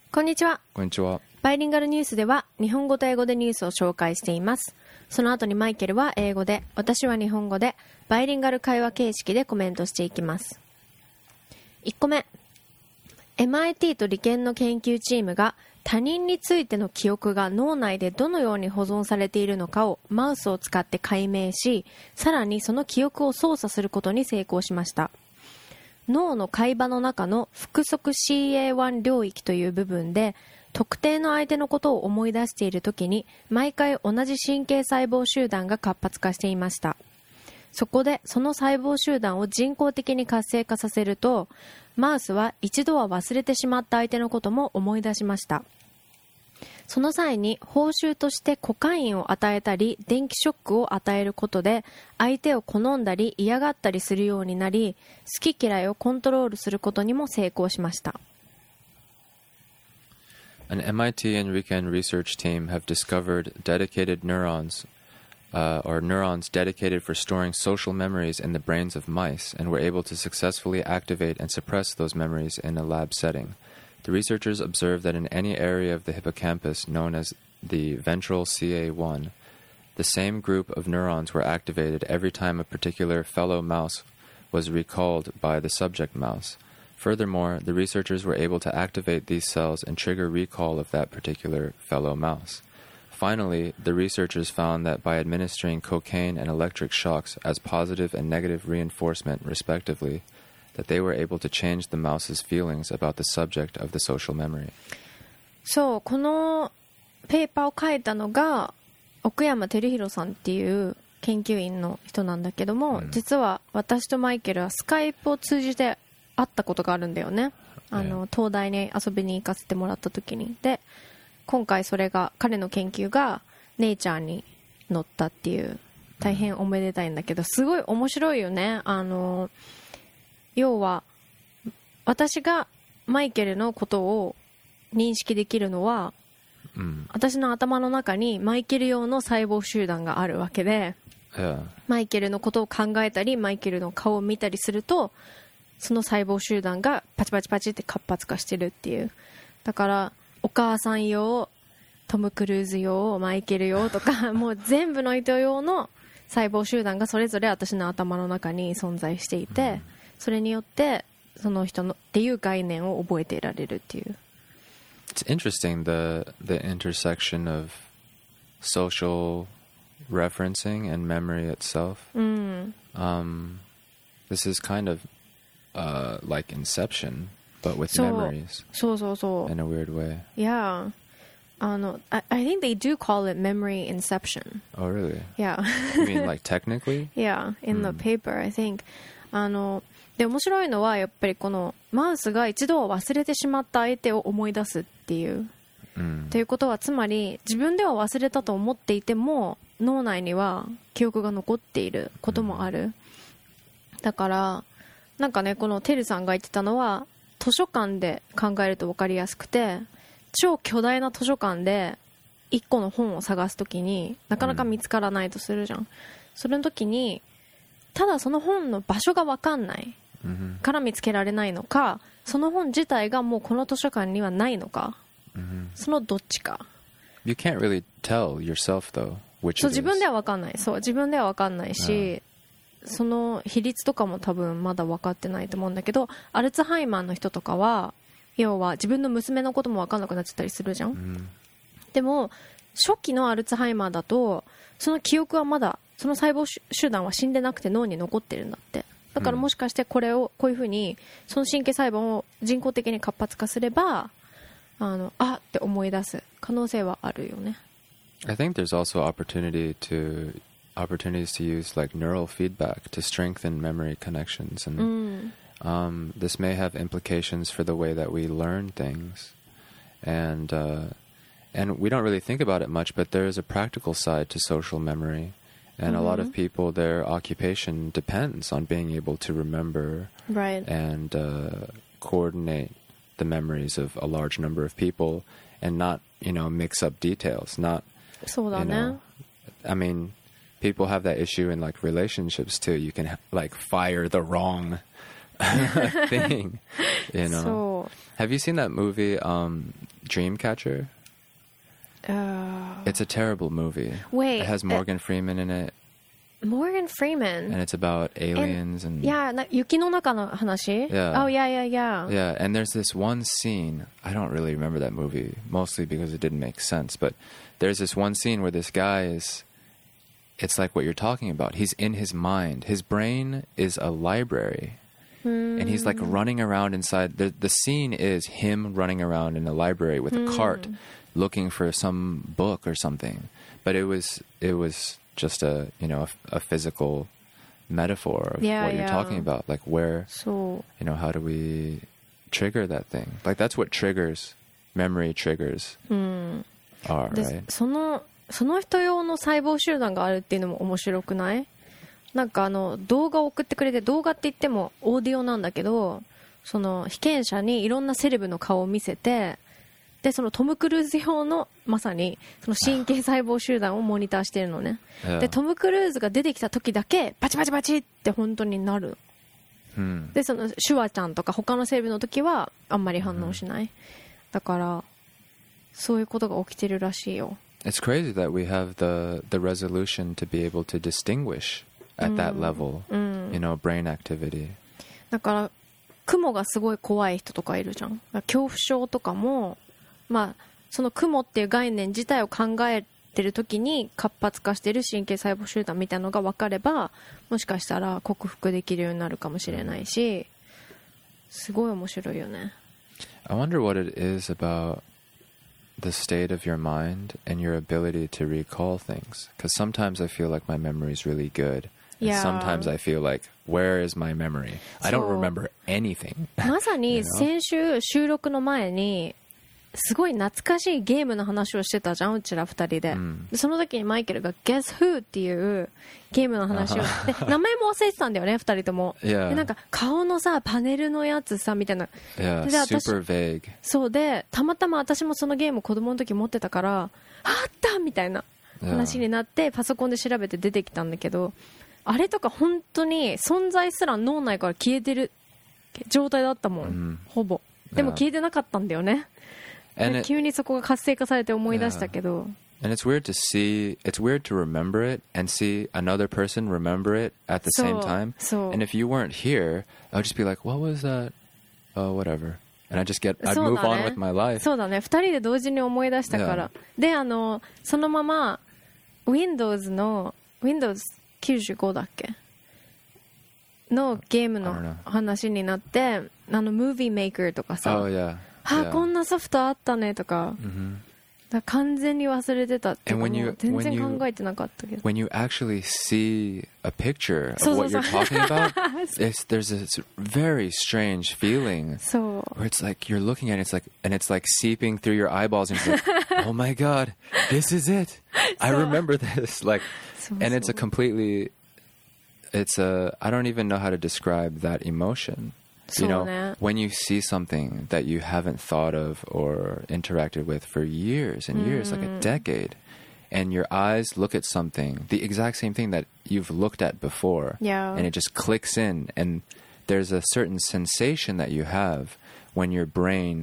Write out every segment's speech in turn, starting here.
こんにちは。 こんにちは。 バイリンガルニュースでは日本語と英語でニュースを紹介しています。その後にマイケルは英語で、私は日本語でバイリンガル会話形式でコメントしていきます。1個目、 MIT と理研の研究チームが他人についての記憶が脳内でどのように保存されているのかをマウスを使って解明し、さらにその記憶を操作することに成功しました。脳の海馬の中の腹側 CA1 領域という部分で特定の相手のことを思い出しているときに毎回同じ神経細胞集団が活発化していました。そこでその細胞集団を人工的に活性化させると、マウスは一度は忘れてしまった相手のことも思い出しました。その際に報酬としてコカインを与えたり電気ショックを与えることで相手を好んだり嫌がったりするようになり、好き嫌いをコントロールすることにも成功しました。 An MIT and RIKEN research team have discovered dedicated neurons, or neurons dedicated for storing social memories in the brains of mice, and were able to successfully activate and suppress those memories in a lab setting. The researchers observed that in any area of the hippocampus known as the ventral CA1, the same group of neurons were activated every time a particular fellow mouse was recalled by the subject mouse. Furthermore, the researchers were able to activate these cells and trigger recall of that particular fellow mouse. Finally, the researchers found that by administering cocaine and electric shocks as positive and negative reinforcement, respectively, that they were able to change the mouse's feelings about the subject of the social memory. そう、このペーパーを書いたのが奥山照弘さんっていう研究員の人なんだけども、実は私とマイケルはスカイプを通じて会ったことがあるんだよね。東大に遊びに行かせてもらった時に。で、今回それが彼の研究がネイチャーに載ったっていう、大変おめでたいんだけど、すごい面白いよね。要は私がマイケルのことを認識できるのは、私の頭の中にマイケル用の細胞集団があるわけで、マイケルのことを考えたりマイケルの顔を見たりすると、その細胞集団がパチパチパチって活発化してるっていう。だからお母さん用、トム・クルーズ用、マイケル用とかもう全部の人用の細胞集団がそれぞれ私の頭の中に存在していて、それによってその人のっていう概念を覚えていられるっていう。 It's interesting the intersection of social referencing and memory itself. This is kind of like Inception, but with memories. そうそうそう。 In a weird way. Yeah. I think they do call it memory inception. Oh, really? Yeah. You mean like technically? Yeah, in the paper, I think. で面白いのはやっぱりこのマウスが一度は忘れてしまった相手を思い出すっていう、ということはつまり自分では忘れたと思っていても脳内には記憶が残っていることもある。だからなんかね、このテルさんが言ってたのは図書館で考えると分かりやすくて、超巨大な図書館で1個の本を探すときになかなか見つからないとするじゃん。それの時にただその本の場所が分かんないから見つけられないのか、その本自体がもうこの図書館にはないのか、そのどっちか。 You can't really tell yourself though which it is. そう、自分では分かんない。そう、自分では分かんないし、その比率とかも多分まだ分かってないと思うんだけど、アルツハイマーの人とかは要は自分の娘のことも分かんなくなっちゃったりするじゃん、でも初期のアルツハイマーだとその記憶はまだ、その細胞集団は死んでなくて脳に残ってるんだって。だからもしかしてこれをこういうふうにその神経細胞を人工的に活発化すればって思い出す可能性はあるよね。 I think there's also opportunities to use like neural feedback to strengthen memory connections, and this may have implications for the way that we learn things, and we don't really think about it much, but there is a practical side to social memory. And a lot of people, their occupation depends on being able to remember and coordinate the memories of a large number of people and not, mix up details. Not, I mean, people have that issue in like relationships too. You can like fire the wrong thing, So, Have you seen that movie, Dreamcatcher. It's a terrible movie. Wait, it has Morgan Freeman in it, Morgan Freeman. and it's about aliens and Yeah, 雪の中の話? Yeah. Oh, yeah. yeah. And there's this one scene. I don't really remember that movie, mostly because it didn't make sense. But there's this one scene where this guy is. It's like what you're talking about. He's in his mind. His brain is a library. And he's like running around inside. The scene is him running around in a library with a cart looking for some book or something. But it was just a physical metaphor of what you're talking about. Like where, そう how do we trigger that thing? Like that's what triggers, memory triggers are, で right? その人用の細胞集団があるっていうのも面白くない？なんか動画を送ってくれて、動画って言ってもオーディオなんだけど、その被験者にいろんなセレブの顔を見せて、でそのトム・クルーズ用のまさにその神経細胞集団をモニターしてるのね。 Yeah. でトム・クルーズが出てきた時だけバチバチバチって本当になる。でそのシュワちゃんとか他のセレブの時はあんまり反応しない。だからそういうことが起きてるらしいよ。 It's crazy that we have the resolution to be able to distinguish at that level, brain activity. だから雲がすごい怖い人とかいるじゃん。恐怖症とかも、まあその雲っていう概念自体を考えてる時に活発化してる神経細胞集団みたいなのが分かれば、もしかしたら克服できるようになるかもしれないし、すごい面白いよね。 I wonder what it is about the state of your mind and your ability to recall things. Because sometimes I feel like my memory is really good. And Yeah. sometimes I feel like, where is my memory? I don't remember anything. まさに先週収録の前にすごい懐かしいゲームの話をしてたじゃん、うちら二人で、でその時にマイケルが Guess Who っていうゲームの話をで名前も忘れてたんだよね、二人とも。 Yeah. でなんか顔のさパネルのやつさみたいな。 Yeah, で私 super vague. そうでたまたま私もそのゲーム子供の時持ってたからあったみたいな話になってパソコンで調べて出てきたんだけど、あれとか本当に存在すら脳内から消えてる状態だったもん、ほぼ。でも消えてなかったんだよね。 And で it, 急にそこが活性化されて思い出したけど、 and it's weird to remember it and see another person remember it at the same time. そう And if you weren't here, I would just be like, what was that? Oh, whatever. And I'd そう move だね on with my life. そうだね、二人で同時に思い出したから、でそのまま Windows の Windows95 だっけのゲーム I don't know. の話になって、Movie Maker とかさ、 Oh, yeah. こんなソフトあったねとか、だから完全に忘れてたっていうか、 And when you- もう全 when 然 you- 考えてなかったけど。 When you actually see a picture of そうそう what そう you're talking about, there's this very strange feeling そう where it's like you're looking at it, and it's like seeping through your eyeballs, and it's like, oh my god, this is it. I remember this. Like, そう and it's そ a う completely, I don't even know how to describe that emotion. You know, そうね。 when you see something that you haven't thought of or interacted with for years and years, like a decade, and your eyes look at something, the exact same thing that you've looked at before, Yeah. and it just clicks in, and there's a certain sensation that you have when your brain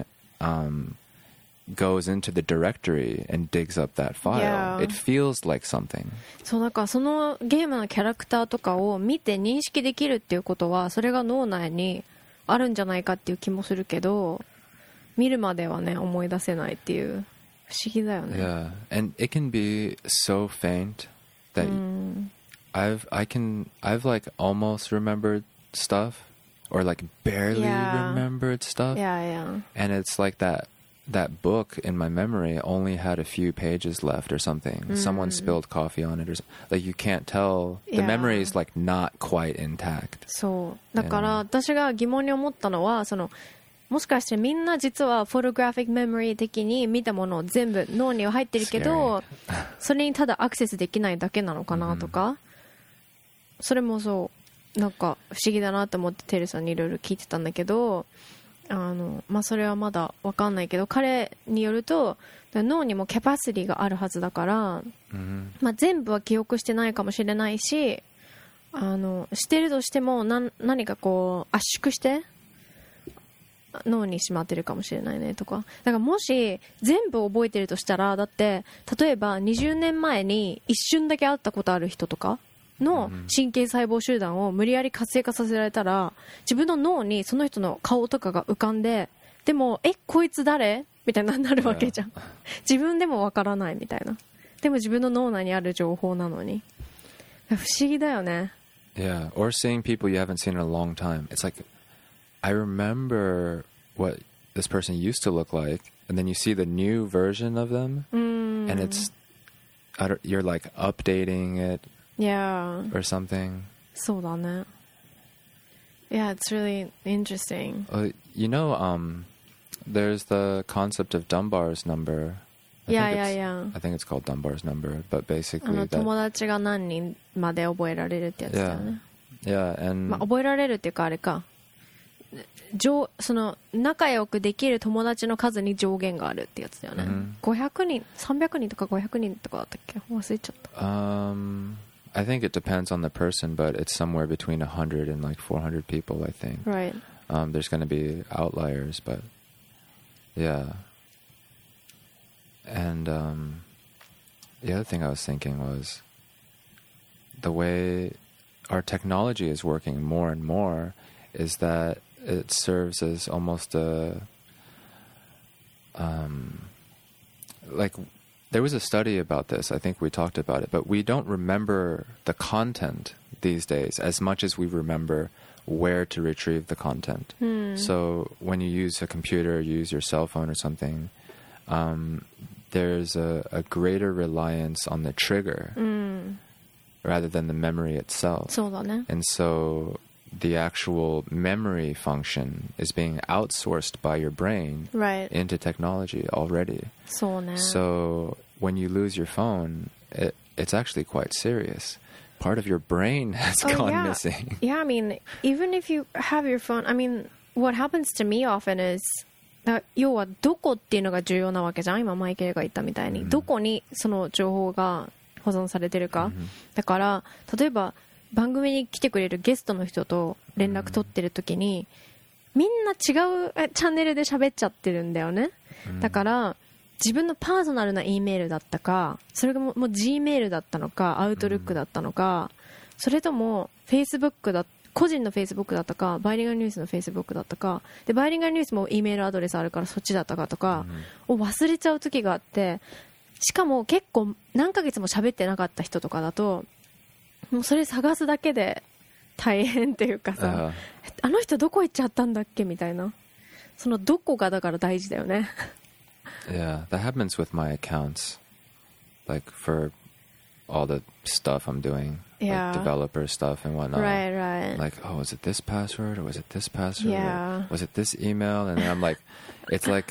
goes into the directory and digs up that file. Yeah. It feels like something. そうだからそのゲームのキャラクターとかを見て認識できるっていうことはそれが脳内にあるんじゃないかっていう気もするけど、見るまではね思い出せないっていう不思議だよね。 Yeah, and it can be so faint that I've like almost remembered stuff, or like barely Yeah. remembered stuff, いやいや and it's like that book in my memory only had a few pages left or something. Someone spilled coffee on it, or like you can't tell. The Yeah. memory is like not quite intact. そうだから私が疑問に思ったのは、もしかしてみんな実はフォトグラフィックメモリー的に見たものを全部脳には入ってるけど、それにただアクセスできないだけなのかなとか、それもそうなんか不思議だなと思ってテルさんにいろいろ聞いてたんだけど、まあそれはまだ分かんないけど、彼によると脳にもキャパシティがあるはずだから、まあ、全部は記憶してないかもしれないし、してるとしても何かこう圧縮して脳にしまってるかもしれないねとか。だからもし全部覚えてるとしたら、だって例えば20年前に一瞬だけ会ったことある人とかの神経細胞集団を無理やり活性化させられたら、自分の脳にその人の顔とかが浮かんで、でもこいつ誰みたいななるわけじゃん。自分でもわからないみたいな。でも自分の脳内にある情報なのに、不思議だよね。 Yeah, or seeing people you haven't seen in a long time. It's like, I remember what this person used to look like, and then you see the new version of them, and it's, you're like updating it Yeah. or something. そうだね。Yeah, it's really interesting. You know, there's the concept of Dunbar's number. Yeah. I think it's called Dunbar's number, but basically that, 友達が何人まで覚えられるってやつだよね。 yeah, and まあ、覚えられるっていうかあれか。その仲良くできる友達の数に上限があるってやつだよね。500人、300人とか500人とかだったっけ？忘れちゃった。 I think it depends on the person, but it's somewhere between 100 and like 400 people, I think. Right. There's going to be outliers, but yeah. And the other thing I was thinking was the way our technology is working more and more is that it serves as almost a like there was a study about this. I think we talked about it, but we don't remember the content these days as much as we remember where to retrieve the content. So when you use a computer, you use your cell phone or something, there's a greater reliance on the trigger rather than the memory itself. そうだね。 And so the actual memory function is being outsourced by your brain Right. into technology already. そうね。 So when you lose your phone, it's actually quite serious. Part of your brain has gone yeah. missing. Yeah, I mean, even if you have your phone, I mean, what happens to me often is, 要はどこっていうのが重要なわけじゃん。今マイケルが言ったみたいに、どこにその情報が保存されてるか。だから例えば番組に来てくれるゲストの人と連絡取ってる時に、みんな違うチャンネルで喋っちゃってるんだよね。だから自分のパーソナルな E メールだったか、それがもう G メールだったのか、アウトルックだったのか、それとも Facebook だ個人の Facebook だったか、バイリンガルニュースの Facebook だったかで、バイリンガルニュースも E メールアドレスあるからそっちだったかとかを忘れちゃう時があって、しかも結構何ヶ月も喋ってなかった人とかだと、もうそれ探すだけで大変っていうかさ、あの人どこ行っちゃったんだっけみたいな、そのどこがだから大事だよね。 Yeah, that happens with my accounts, like for all the stuff I'm doing, Yeah. like developer stuff and whatnot. Right. Like, oh, was it this password or was it this password? Yeah. Or was it this email? And then I'm like, it's like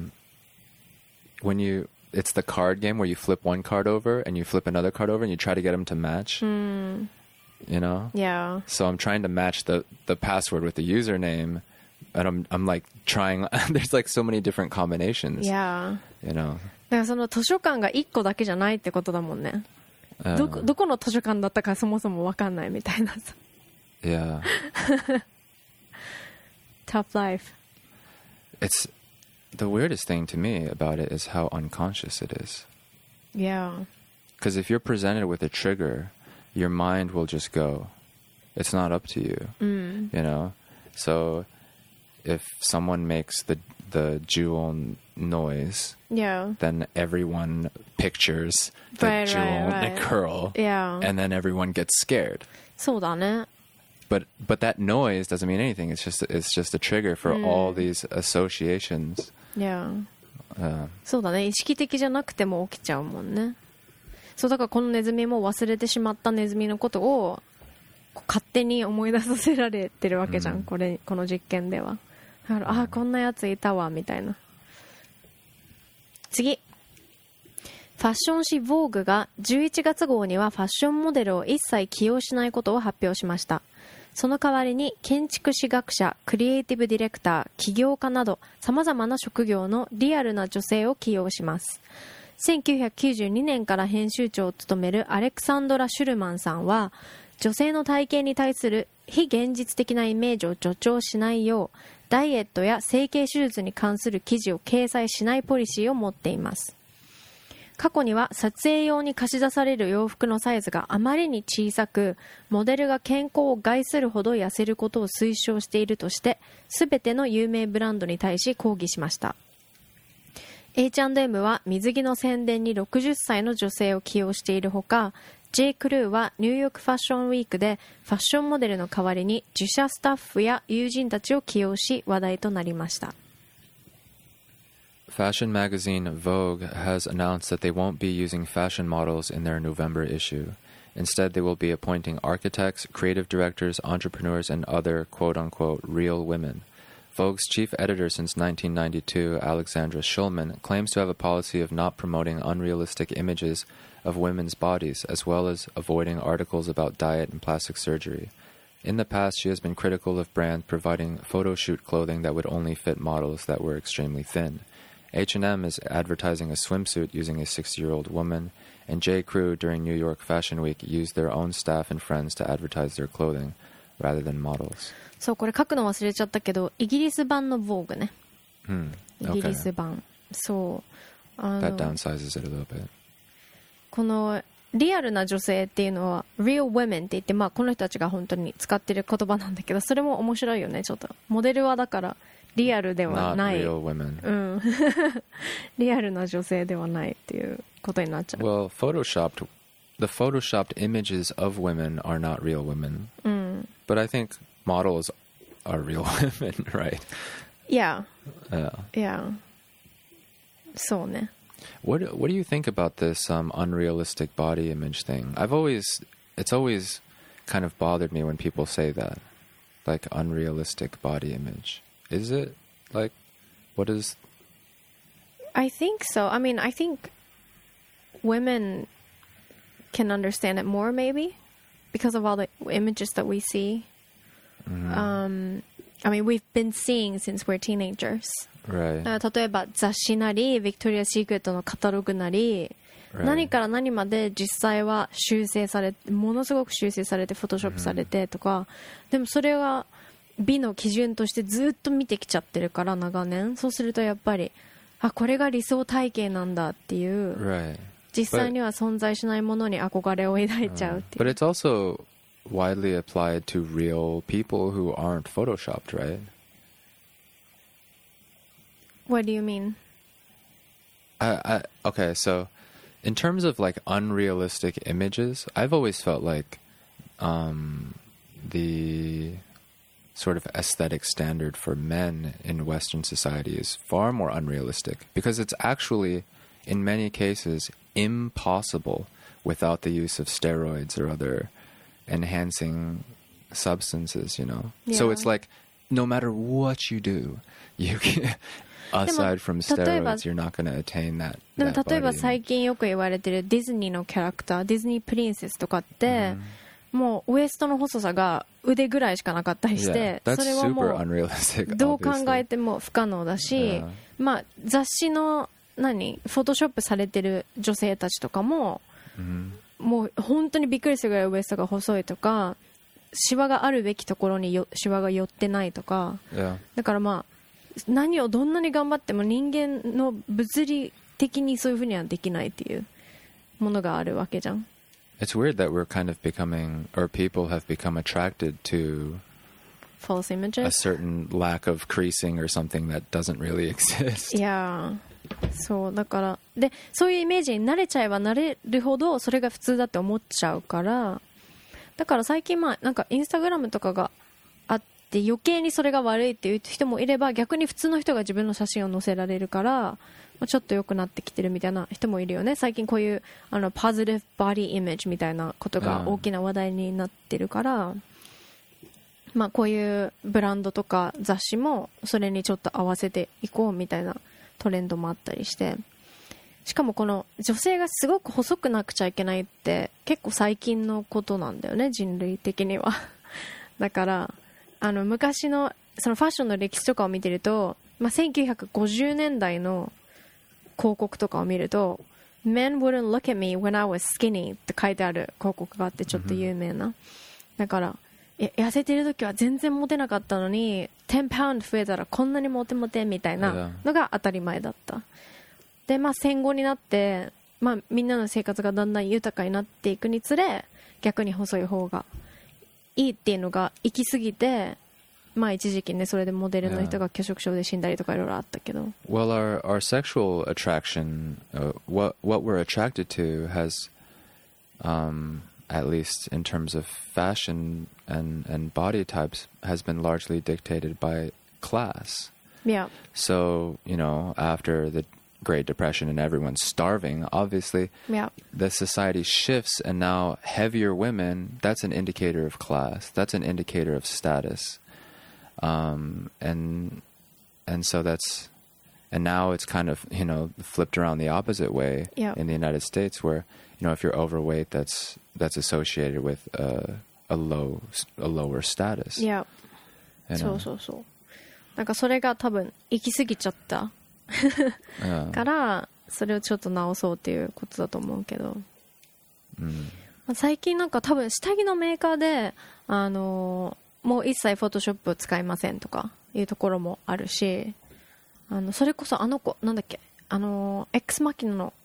when it's the card game where you flip one card over and you flip another card over and you try to get them to match. You know? Yeah. So I'm trying to match the password with the username, and I'm like trying. There's like so many different combinations. Yeah. You know. だからその図書館が1個だけじゃないってことだもんね。どこの図書館だったかそもそも分かんないみたいなさ。 Yeah. Tough life. It's the weirdest thing to me about it is how unconscious it is. Yeah. Because if you're presented with a trigger, your mind will just go. It's not up to you. You know? So if someone makes the jewel noise, Yeah. then everyone pictures the jewel right. curl, Yeah. and then everyone gets scared. そうだね。 But that noise doesn't mean anything. It's just a trigger for all these associations. Yeah. そうだね。意識的じゃなくても起きちゃうもんね。そうだからこのネズミも忘れてしまったネズミのことを勝手に思い出させられてるわけじゃん。この実験では。だからこんなやついたわみたいな。次。ファッション誌 Vogue が11月号にはファッションモデルを一切起用しないことを発表しました。その代わりに建築士学者、クリエイティブディレクター、起業家など様々な職業のリアルな女性を起用します。1992年から編集長を務めるアレクサンドラ・シュルマンさんは、女性の体型に対する非現実的なイメージを助長しないようダイエットや整形手術に関する記事を掲載しないポリシーを持っています。過去には撮影用に貸し出される洋服のサイズがあまりに小さく、モデルが健康を害するほど痩せることを推奨しているとして、すべての有名ブランドに対し抗議しました。H&M は水着の宣伝に60歳の女性を起用しているほか、J. クルーはニューヨークファッションウィークでファッションモデルの代わりに自社スタッフや友人たちを起用し話題となりました。 Fashion magazine Vogue has announced that they won't be using fashion models in their November issue. Instead, they will be appointing architects, creative directors, entrepreneurs, and other quote-unquote real women. Vogue's chief editor since 1992, Alexandra Shulman, claims to have a policy of not promoting unrealistic images of women's bodies, as well as avoiding articles about diet and plastic surgery. In the past, she has been critical of brands providing photo shoot clothing that would only fit models that were extremely thin. H&M is advertising a swimsuit using a 60-year-old woman, and J. Crew during New York Fashion Week used their own staff and friends to advertise their clothing rather than models. そう、これ書くの忘れちゃったけど、イギリス版の Vogue ね。イギリス版。そう。 That downsizes it a little bit. このリアルな女性っていうのは real women って言って、まあこの人たちが本当に使ってる言葉なんだけど、それも面白いよね。ちょっとモデルはだからリアルではない。 Not real women. うん。リアルな女性ではないっていうことになっちゃう。 Well, the photoshopped images of women are not real women. But I think models are real women, right? Yeah. Yeah. Yeah. そうね。 What do you think about this unrealistic body image thing? It's always kind of bothered me when people say that, like unrealistic body image. Is it like what is? I think so. I mean, I think women can understand it more, maybe, because of all the images that we see. I mean, we've been seeing since we're teenagers. Right. 例えば雑誌なり、ビクトリア・シークレットのカタログなり、何から何まで実際は修正されて、ものすごく修正されて、フォトショップされてとか、でもそれは美の基準としてずっと見てきちゃってるから、長年。そうするとやっぱり、あ、これが理想体型なんだっていう、 Right. 実際には存在しないものに憧れを抱いちゃうっていう。 But it's also widely applied to real people who aren't photoshopped, right? What do you mean? Okay, so in terms of like unrealistic images, I've always felt like the sort of aesthetic standard for men in Western society is far more unrealistic because it's actually, in many cases, impossible without the use of steroids or other enhancing substances, you know? Yeah. So it's like, no matter what you do, you can... Aside from steroids, you're not going to attain that. でも that 例えば body 最近よく言われてるディズニーのキャラクター、ディズニープリンセスとかって、もうウエストの細さが腕ぐらいしかなかったりして、 Yeah, それ that's はも super う unrealistic. どう考 obviously. えても不可能だし、まあ雑誌のフォトショップされてる女性たちとかも、もう本当にびっくりするぐらいウエストが細いとか、シワがあるべきところにシワが寄ってないとか、 Yeah. だからまあ何をどんなに頑張っても人間の物理的にそういうふうにはできないっていうものがあるわけじゃん。 It's weird that we're kind of becoming, or people have become attracted to false a images. certain lack of creasing or something that doesn't really exist. いやー、そうだからでそういうイメージに慣れちゃえば慣れるほどそれが普通だって思っちゃうから、だから最近まあなんかインスタグラムとかがあって余計にそれが悪いっていう人もいれば、逆に普通の人が自分の写真を載せられるから、まあ、ちょっと良くなってきてるみたいな人もいるよね。最近こういうポジティブボディイメージみたいなことが大きな話題になってるから、まあこういうブランドとか雑誌もそれにちょっと合わせていこうみたいなトレンドもあったりして、しかもこの女性がすごく細くなくちゃいけないって結構最近のことなんだよね、人類的には。だから昔のそのファッションの歴史とかを見てると、まあ、1950年代の広告とかを見ると Men wouldn't look at me when I was skinny って書いてある広告があって、ちょっと有名な、だから痩せてる時は全然モテなかったのに10パウンド増えたらこんなにモテモテみたいなのが当たり前だった。で、まあ、戦後になって、まあ、みんなの生活がだんだん豊かになっていくにつれ逆に細い方がいいっていうのが行き過ぎて、まあ一時期ねそれでモデルの人が拒食症で死んだりとかいろいろあったけど。 Well, our sexual attraction, what we're attracted to has, at least in terms of fashion and body types, has been largely dictated by class. Yeah. So, you know, after the Great Depression and everyone's starving, obviously, Yeah. the society shifts, and now heavier women, that's an indicator of class. That's an indicator of status. And so that's, and now it's kind of, you know, flipped around the opposite way Yeah. in the United States, where, you know, if you're overweight, that's associated with a lower status. Yeah. You そ know? うそうそう。なんかそれが多分行き過ぎちゃったからそれをちょっと直そうっていうことだと思うけど、まあ最近なんか多分下着のメーカーでもう一切フォトショップ使いませんとかいうところもあるし、それこそ子なんだっけX マキナの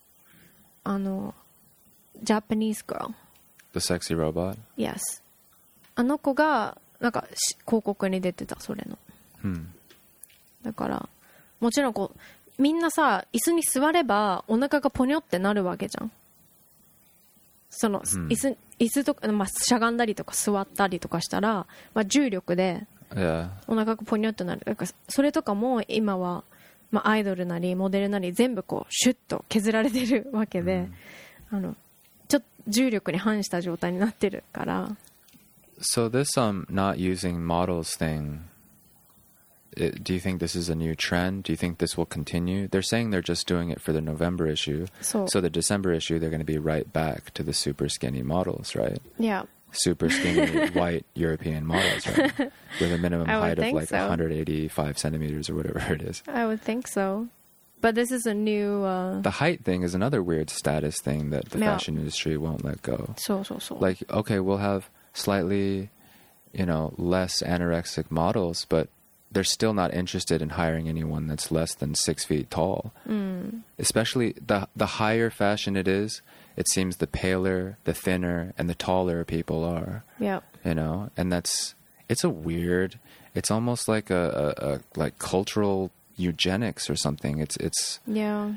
Japanese girl The sexy robot? Yes あの子がなんか広告に出てたそれの、だからもちろんこうみんなさ椅子に座ればお腹がポニョってなるわけじゃん。その、椅子とか、まあ、しゃがんだりとか座ったりとかしたら、まあ、重力で Yeah. お腹がポニョってなる。だからそれとかも今は、まあ、アイドルなりモデルなり全部こうシュッと削られてるわけで、ちょっと重力に反した状態になってるから。 So this not using models thing, do you think this is a new trend? Do you think this will continue? They're saying they're just doing it for the November issue. So the December issue, they're going to be right back to the super skinny models, right? Yeah. Super skinny white European models, right? With a minimum height of like 185 centimeters or whatever it is. I would think so. But this is a new... The height thing is another weird status thing that the Yeah. fashion industry won't let go. So. Like, okay, we'll have slightly, you know, less anorexic models, but they're still not interested in hiring anyone that's less than 6 feet tall. Especially the higher fashion it is, it seems the paler, the thinner, and the taller people are. Yeah. You know, and it's almost like a like cultural eugenics or something. Yeah.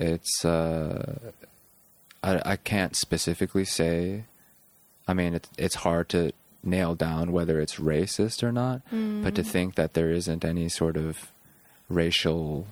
I can't specifically say. I mean, it's hard to nail down whether it's racist or not, but to think that there isn't any sort of racial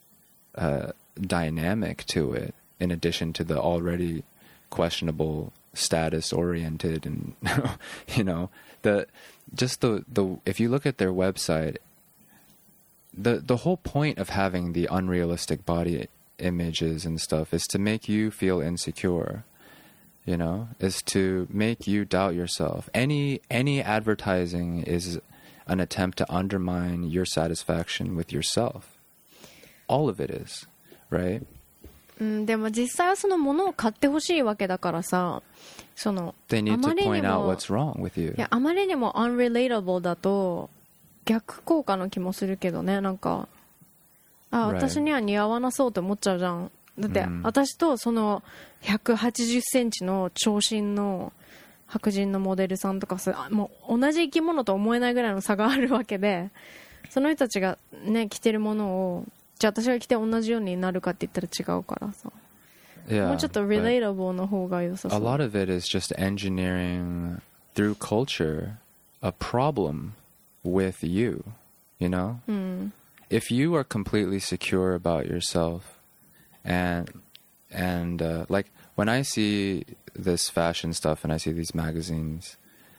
dynamic to it, in addition to the already questionable status-oriented and you know the if you look at their website, the whole point of having the unrealistic body images and stuff is to make you feel insecure. You know, is to make you doubt yourself. Any advertising is an attempt to undermine your satisfaction with yourself. All of it is, right? でも実際はそのものを買ってほしいわけだからさ、その They need あま to りに point out も what's wrong with you. いやあまりにも unrelatable だと逆効果の気もするけどね。なんか Right. 私には似合わなそうって思っちゃうじゃん。だって、私とその180センチの長身の白人のモデルさんとかさ、もう同じ生き物と思えないぐらいの差があるわけで、その人たちがね着てるものをじゃあ私が着て同じようになるかって言ったら違うからさ、 Yeah, もうちょっと relatable の方が良さそ a う。 lot of it is just engineering through culture a problem with you, you know? If you are completely secure about yourself and like when I see this fashion stuff and I see these magazines,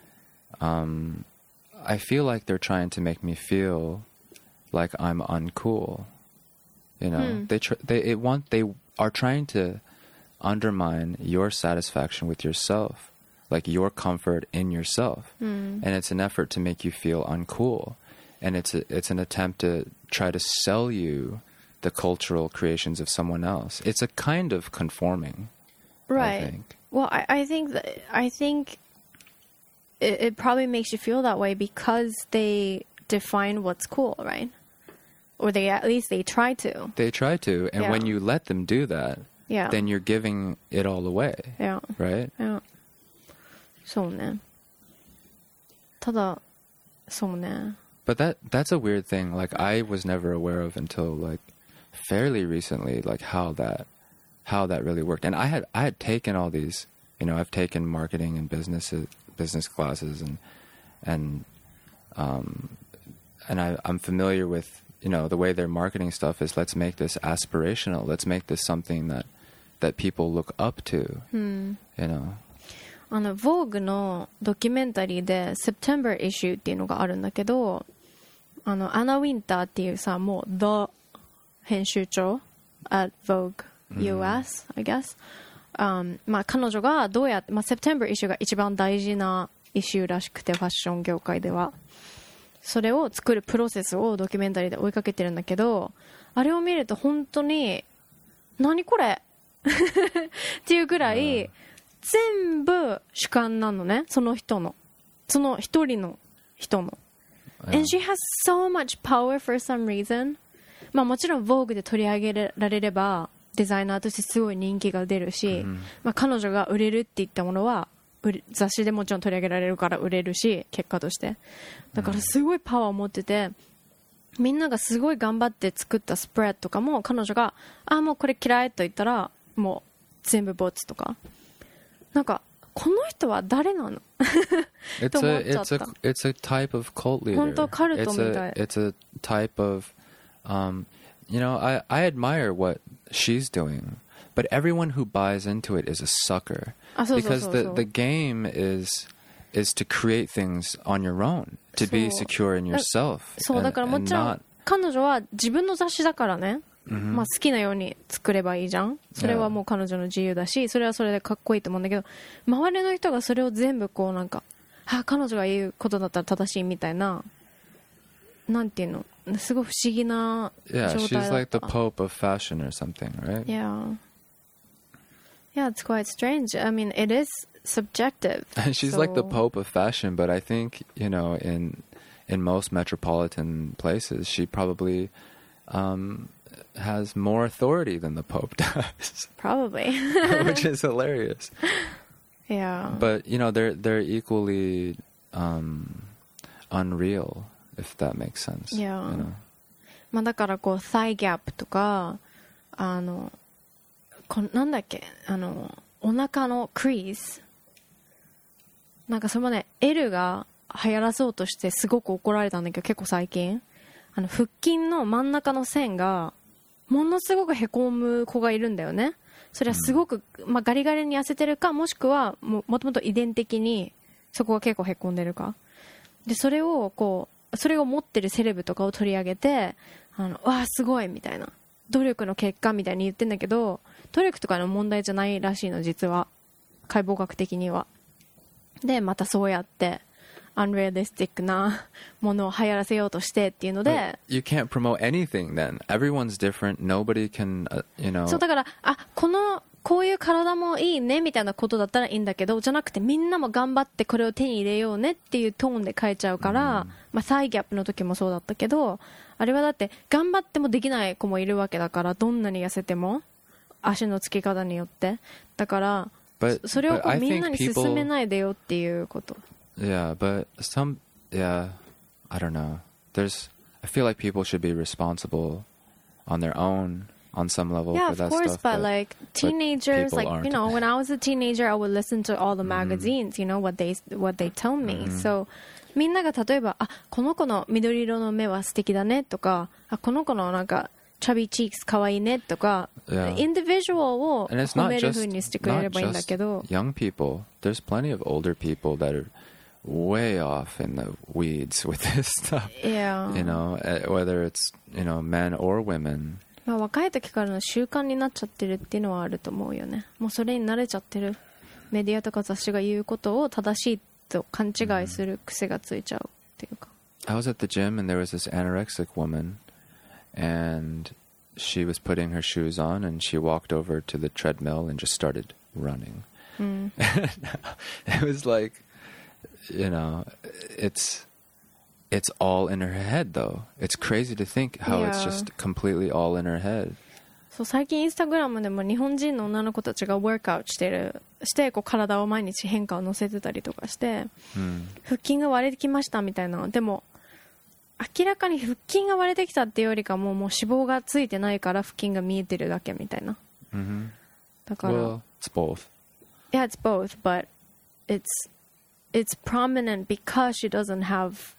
I feel like they're trying to make me feel like I'm uncool. You know, they are trying to undermine your satisfaction with yourself, like your comfort in yourself, and it's an effort to make you feel uncool, and it's an attempt to try to sell you the cultural creations of someone else. It's a kind of conforming, Right. I think. Well, I think it probably makes you feel that way because they define what's cool, right? Or at least they try to. They try to, and when Yeah. you let them do that, Yeah. then you're giving it all away, Yeah. right? Yeah. そうね。ただ、そうね。 But that's a weird thing. Like I was never aware of until like fairly recently, like how that really worked. And I had taken all these, you know, I've taken marketing and business classes, and I'm familiar with, you know, the way their marketing stuff is. Let's make this aspirational. Let's make this something that people look up to. You know. Vogue のドキュメンタリーで September issue っていうのがあるんだけど、アナ・ウィンターっていうさ、もう The 編集長 at Vogue US、I guess、まあ彼女がどうやって、まあ、September issue が一番大事なイシューらしくて、ファッション業界ではそれを作るプロセスをドキュメンタリーで追いかけてるんだけど、あれを見ると本当に何これっていうぐらい、全部主観なのね、その一人の人の。And she has so much power for some reason. まあもちろん Vogue で取り上げられればデザイナーとしてすごい人気が出るし、まあ彼女が売れるって言ったものは雑誌でもちろん取り上げられるから売れるし、結果として。だからすごいパワーを持ってて、みんながすごい頑張って作ったスプレッドとかも彼女がもうこれ嫌いと言ったらもう全部ボツとか。なんかこの人は誰なの It's a type of cult leader. 本当カルトみたい。 It's a type of, you know, I admire what she's doing, but everyone who buys into it is a sucker. Because the game is to create things on your own, to be secure in yourself. そうだからもちろん彼女は自分の雑誌だからね。まあ好きなように作ればいいじゃん。それはもう彼女の自由だし、それはそれでかっこいいと思うんだけど、周りの人がそれを全部こうなんか、彼女が言うことだったら正しいみたいな、なんていうの、すごい不思議な状態だった。 Yeah, she's like the Pope of fashion or something, right? Yeah. Yeah, it's quite strange. I mean, it is subjective. She's like the Pope of fashion, but I think, you know, in most metropolitan places, she probably has more authority than the Pope does. Probably. Which is hilarious. Yeah. But, you know, they're equally unreal, if that makes sense. Yeah. You know? まあだからこう、thigh gap とか、なんだっけ、お腹のクリーズ。なんかそれもね、L が流行らそうとしてすごく怒られたんだけど、結構最近。腹筋の真ん中の線が、ものすごくへこむ子がいるんだよね。それはすごく、まあ、ガリガリに痩せてるか、もしくはもともと遺伝的にそこが結構へこんでるか。で、それを持ってるセレブとかを取り上げて、わあすごいみたいな。努力の結果みたいに言ってんだけど、努力とかの問題じゃないらしいの、実は。解剖学的には。で、またそうやって、unrealistic なものを流行らせようとしてっていうので、 You can't promote anything then. Everyone's different. Nobody can, you know. そうだからこういう体もいいねみたいなことだったらいいんだけど、じゃなくてみんなも頑張ってこれを手に入れようねっていうトーンで変えちゃうから、まあサイギャップの時もそうだったけど、あれはだって頑張ってもできない子もいるわけだから、どんなに痩せても足のつき方によって、だからそれをこうみんなに勧めないでよっていうこと。 Yeah, but I don't know. I feel like people should be responsible on their own on some level for that stuff. Yeah, of course, but like teenagers, like, you know, when I was a teenager, I would listen to all the magazines, you know, what they tell me. So, みんなが例えば、この子の緑色の目は素敵だねとか、この子のなんか、chubby cheeks 可愛いねとか、individual を褒める風にしてくれればいいんだけど。 Young people, there's plenty of older people that are way off in the weeds with this stuff. Yeah. You know, whether it's, you know, men or women. まあ若い時からの習慣になっちゃってるっていうのはあると思うよね。もうそれに慣れちゃってる。メディアとか雑誌が言うことを正しいと勘違いする癖がついちゃうっていうか。 I was at the gym and there was this anorexic woman and she was putting her shoes on and she walked over to the treadmill and just started running. It was like, you know, it's all in her head though. It's crazy to think how it's Yeah. just completely all in her head. そう最近インスタグラムでも日本人の女の子たちがワークアウトしてこう体を毎日変化を載せてたりとかして、腹筋が割れてきましたみたいな。でも明らかに腹筋が割れてきたっていうよりかもう脂肪がついてないから腹筋が見えてるだけみたいな。だから、 Well, it's both. Yeah, it's both, but it's prominent because she doesn't have,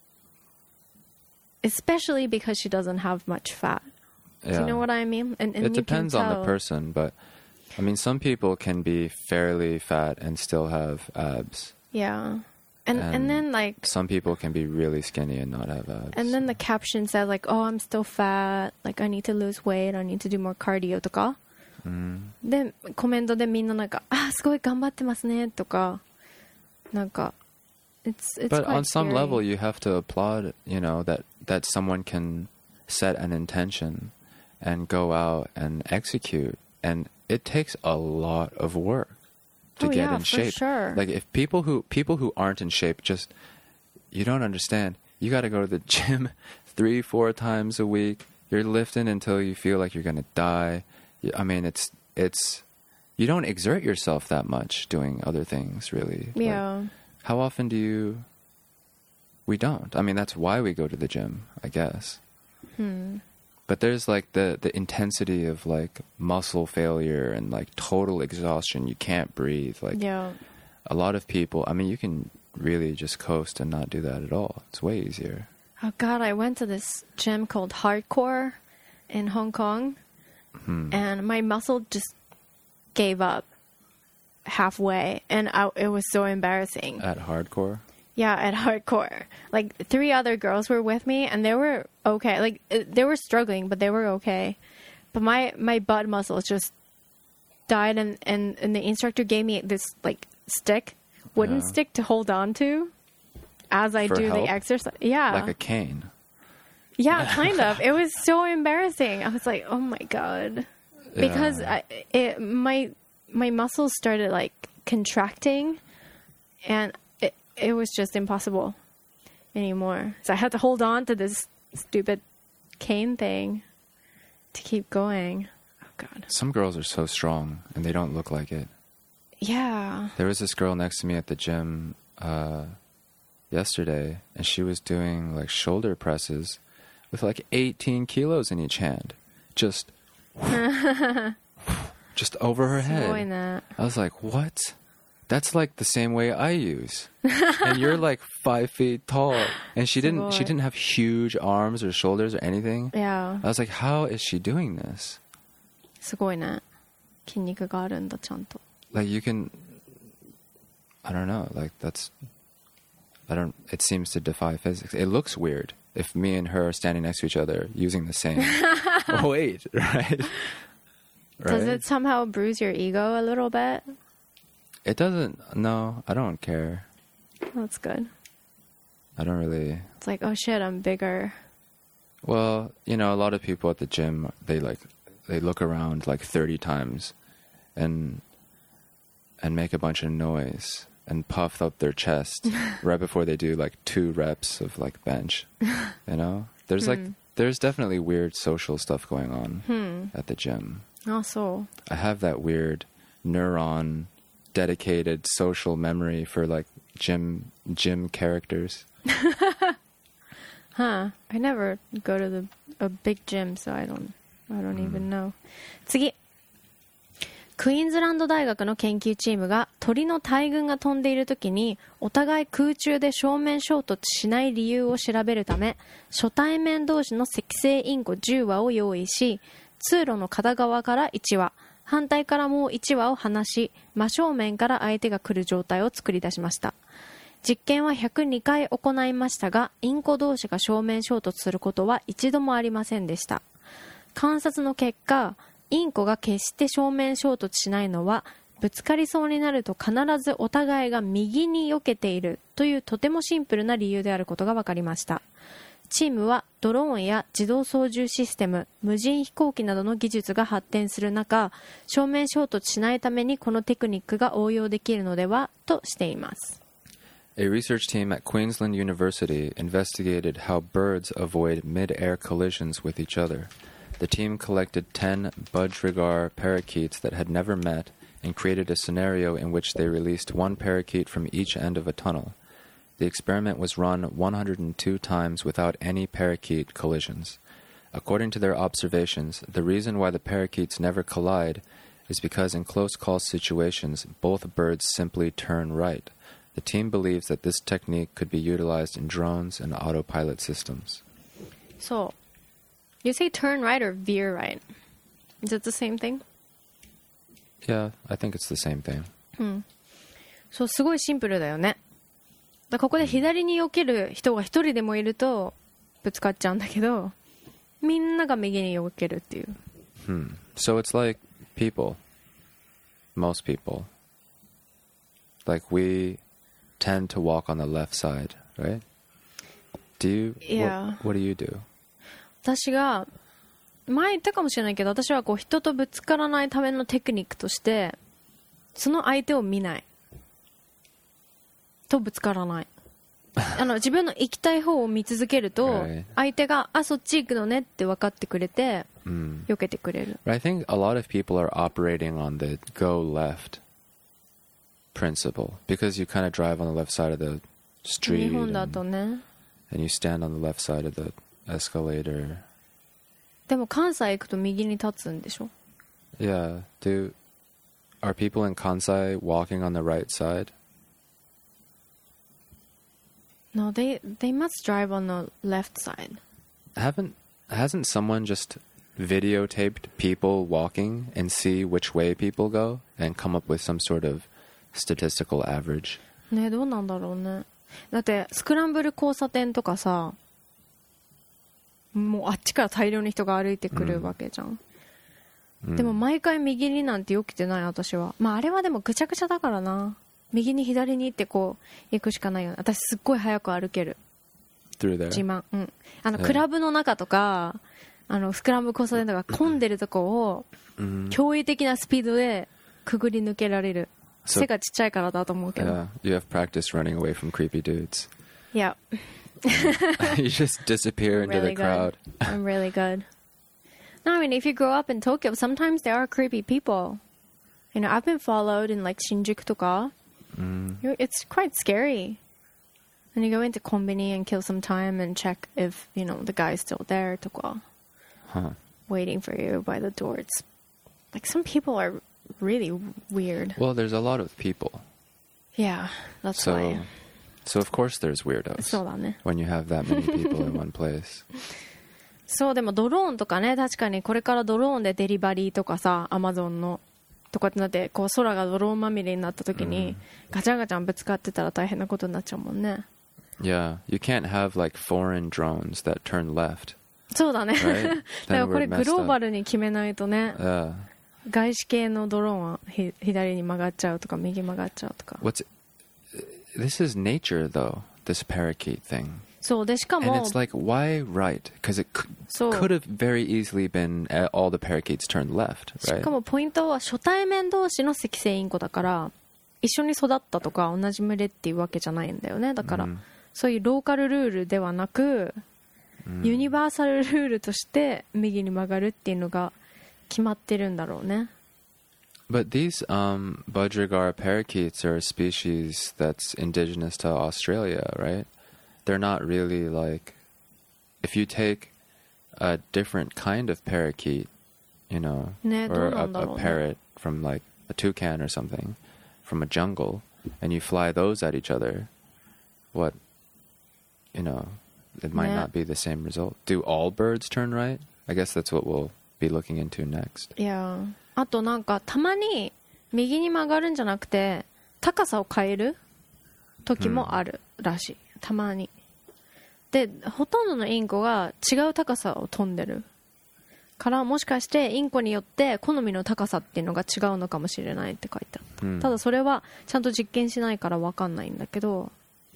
especially because she doesn't have much fat. Do you know what I mean? And it depends on the person, but I mean, some people can be fairly fat and still have abs. Yeah. And then like some people can be really skinny and not have abs. and then the caption said like, oh, I'm still fat, like I need to lose weight, I need to do more cardio とか。でコメントでみんななんかすごい頑張ってますねとかなんか it's But quite on some scary. level, you have to applaud, you know, that someone can set an intention and go out and execute, and it takes a lot of work to Oh, get yeah, in for shape. sure. Like if people who aren't in shape, just you don't understand. You got to go to the gym 3-4 times a week. You're lifting until you feel like you're gonna die. I mean, it's you don't exert yourself that much doing other things, really. Yeah. Like, how often do you? We don't. I mean, that's why we go to the gym, I guess. But there's like the intensity of like muscle failure and like total exhaustion. You can't breathe. Like Yeah. a lot of people. I mean, you can really just coast and not do that at all. It's way easier. Oh God, I went to this gym called Hardcore in Hong Kong, and my muscle just gave up halfway, and it was so embarrassing. At hardcore. Yeah, at Hardcore. Like 3 other girls were with me, and they were okay. Like they were struggling, but they were okay. But my butt muscles just died, and the instructor gave me this like wooden stick to hold on to as I For do help? the exercise. Yeah. Like a cane. Yeah, kind of. It was so embarrassing. I was like, "Oh my God," because my muscles started like contracting, and it was just impossible anymore. So I had to hold on to this stupid cane thing to keep going. Oh God. Some girls are so strong and they don't look like it. Yeah. There was this girl next to me at the gym yesterday, and she was doing like shoulder presses with like 18 kilos in each hand, just over her すごい head. ね。 I was like, what? That's like the same way I use. And you're like 5 feet tall, and she didn't have huge arms or shoulders or anything. Yeah. I was like, how is she doing this? すごいね。筋肉があるんだちゃんと。 Like you can, I don't know, like it seems to defy physics. It looks weird if me and her are standing next to each other using the same weight, right? Does Right? it somehow bruise your ego a little bit? It doesn't, no, I don't care. That's good. I don't really, It's like, oh shit, I'm bigger. well, you know, a lot of people at the gym, they look around like 30 times and make a bunch of noise and puff up their chest right before they do like 2 reps of like bench. You know, there's definitely weird social stuff going on at the gym. あ、そう。 I have that weird neuron dedicated social memory for like gym characters. Huh. I never go to a big gym, so I don't even know. 次。クイーンズランド大学の研究チームが鳥の大群が飛んでいる時にお互い空中で正面衝突しない理由を調べるため初対面同士の赤星インコ10羽を用意し通路の片側から1羽反対からもう1羽を離し真正面から相手が来る状態を作り出しました。実験は102回行いましたがインコ同士が正面衝突することは一度もありませんでした。観察の結果インコが決して正面衝突しないのはぶつかりそうになると必ずお互いが右に避けているというとてもシンプルな理由であることが分かりました。チームはドローンや自動操縦システム、無人飛行機などの技術が発展する中、正面衝突しないためにこのテクニックが応用できるのではとしています。 A research team at Queensland University investigated how birds avoid mid-air collisions with each other. The team collected 10 budgerigar parakeets that had never met and created a scenario in which they released one parakeet from each end of a tunnel. The experiment was run 102 times without any parakeet collisions. According to their observations, the reason why the parakeets never collide is because in close call situations, both birds simply turn right. The team believes that this technique could be utilized in drones and autopilot systems. So, you say turn right or veer right? Is it the same thing? Yeah, I think it's the same thing. そう、すごいシンプルだよね。だここで左に避ける人が一人でもいるとぶつかっちゃうんだけど、みんなが右に避けるっていう。 So it's like people. Most people. Like we tend to walk on the left side, right? Do you? Yeah. What do you do? 私が前言ったかもしれないけど、私はこう人とぶつからないためのテクニックとしてその相手を見ないとぶつからない自分の行きたい方を見続けると相手がそっち行くのねって分かってくれて避けてくれる。 But I think a lot of people are operating on the go left principle because you kind of drive on the left side of the 日 street 本だとね。 and you stand on the left side of the escalator. でも関西行くと右に立つんでしょ。 Yeah. Are people in Kansai walking on the right side? No, they must drive on the left side. Hasn't someone just videotaped people walking and see which way people go and come up with some sort of statistical average? ね、どうなんだろうね。だってスクランブル交差点とかさ、もうあっちから大量に人が歩いてくるわけじゃん。でも毎回右になんて起きてない私は。まああれはでもぐちゃぐちゃだからな。右に左に行ってこう行くしかないよね。私すっごい早く歩ける。 Through there? 自慢。クラブの中とか、スクランブル交差点とか混んでるとこを、驚異的なスピードでくぐり抜けられる。背がちっちゃいからだと思うけど。 Yeah, you have practice running away from creepy dudes. Yeah. You just disappear into the crowd. I'm really good. No, I mean, if you grow up in Tokyo, sometimes there are creepy people. You know, I've been followed in like Shinjuku とか. It's quite scary. And you go into konbini and kill some time and check if, you know, the guy's still there とか. Waiting for you by the door. It's like some people are really weird. Well, there's a lot of people. Yeah, that's why. So of course there's weirdos. そうだね。 When you have that many people in one place. そう、でもドローンとかね、確かにこれからドローンでデリバリーとかさ、アマゾンのとかってなって、こう空がドローンまみれになった時に、ガチャガチャぶつかってたら大変なことになっちゃうもんね。 Yeah, you can't have like foreign drones that turn left. そうだね。 Right? だからこれグローバルに決めないとね、外資系のドローンは左に曲がっちゃうとか右曲がっちゃうとか。 This is nature though, this parakeet thing. そうでしかも And it's like, why right? Because it could have very easily been all the parakeets turned left, right? しかもポイントは初対面同士の赤星インコだから一緒に育ったとか同じ群れっていうわけじゃないんだよね。だから、そういうローカルルールではなく、ユニバーサルルールとして右に曲がるっていうのが決まってるんだろうね。 But these budgerigar parakeets are a species that's indigenous to Australia, right? They're not really like... If you take a different kind of parakeet, you know, or a parrot from like a toucan or something, from a jungle, and you fly those at each other, what, you know, it might not be the same result. Do all birds turn right? I guess that's what we'll be looking into next. いや、あとなんかたまに右に曲がるんじゃなくて高さを変える時もあるらしい。たまに。で、ほとんどのインコが違う高さを飛んでるからもしかしてインコによって好みの高さっていうのが違うのかもしれないって書いてある。ただそれはちゃんと実験しないから分かんないんだけど。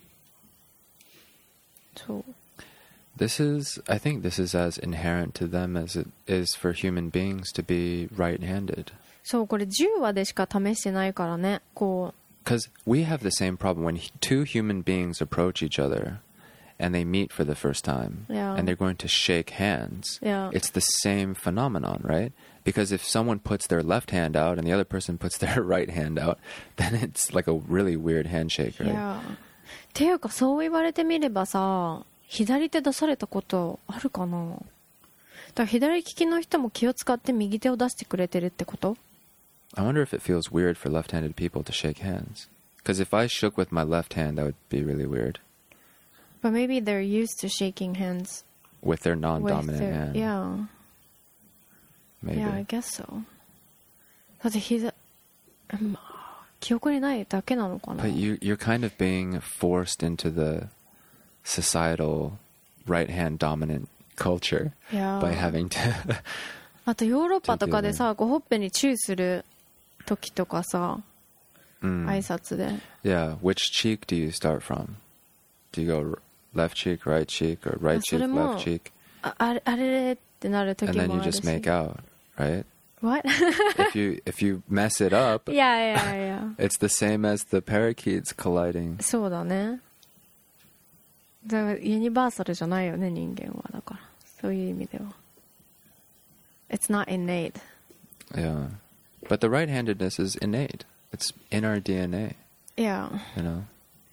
そう。 I think this is as inherent to them as it is for human beings to be right-handed. そう、これ10話でしか試してないからね。こ because we have the same problem when two human beings approach each other and they meet for the first time Yeah. and they're going to shake hands. Yeah. It's the same phenomenon, right? Because if someone puts their left hand out and the other person puts their right hand out, then it's like a really weird handshake, い right? やっていうかそう言われてみればさ、左手出されたことあるかな。だから左利きの人も気を使って右手を出してくれてるってこと？ I wonder if it feels weird for left-handed people to shake hands. Because if I shook with my left hand, that would be really weird. But maybe they're used to shaking hands With their with non-dominant their... hand. Yeah. Maybe. Yeah, I guess so. だってまあ記憶にないだけなのかな。 But you're kind of being forced into the societal right-hand dominant culture Yeah. by having to... あとヨーロッパとかでさ、こうほっぺにチューする時とかさ、挨拶で。 Yeah, which cheek do you start from? Do you go left cheek, right cheek, or right そ cheek, れも left cheek? あれってなる時 And then も you ある just し。 make out, right? What? if you mess it up, yeah, yeah, yeah. it's the same as the parakeets colliding. そうだね。だからユニバーサルじゃないよね、人間は。だからそういう意味では。It's not innate. Yeah. But the right-handedness is innate. It's in our DNA, Yeah. you know.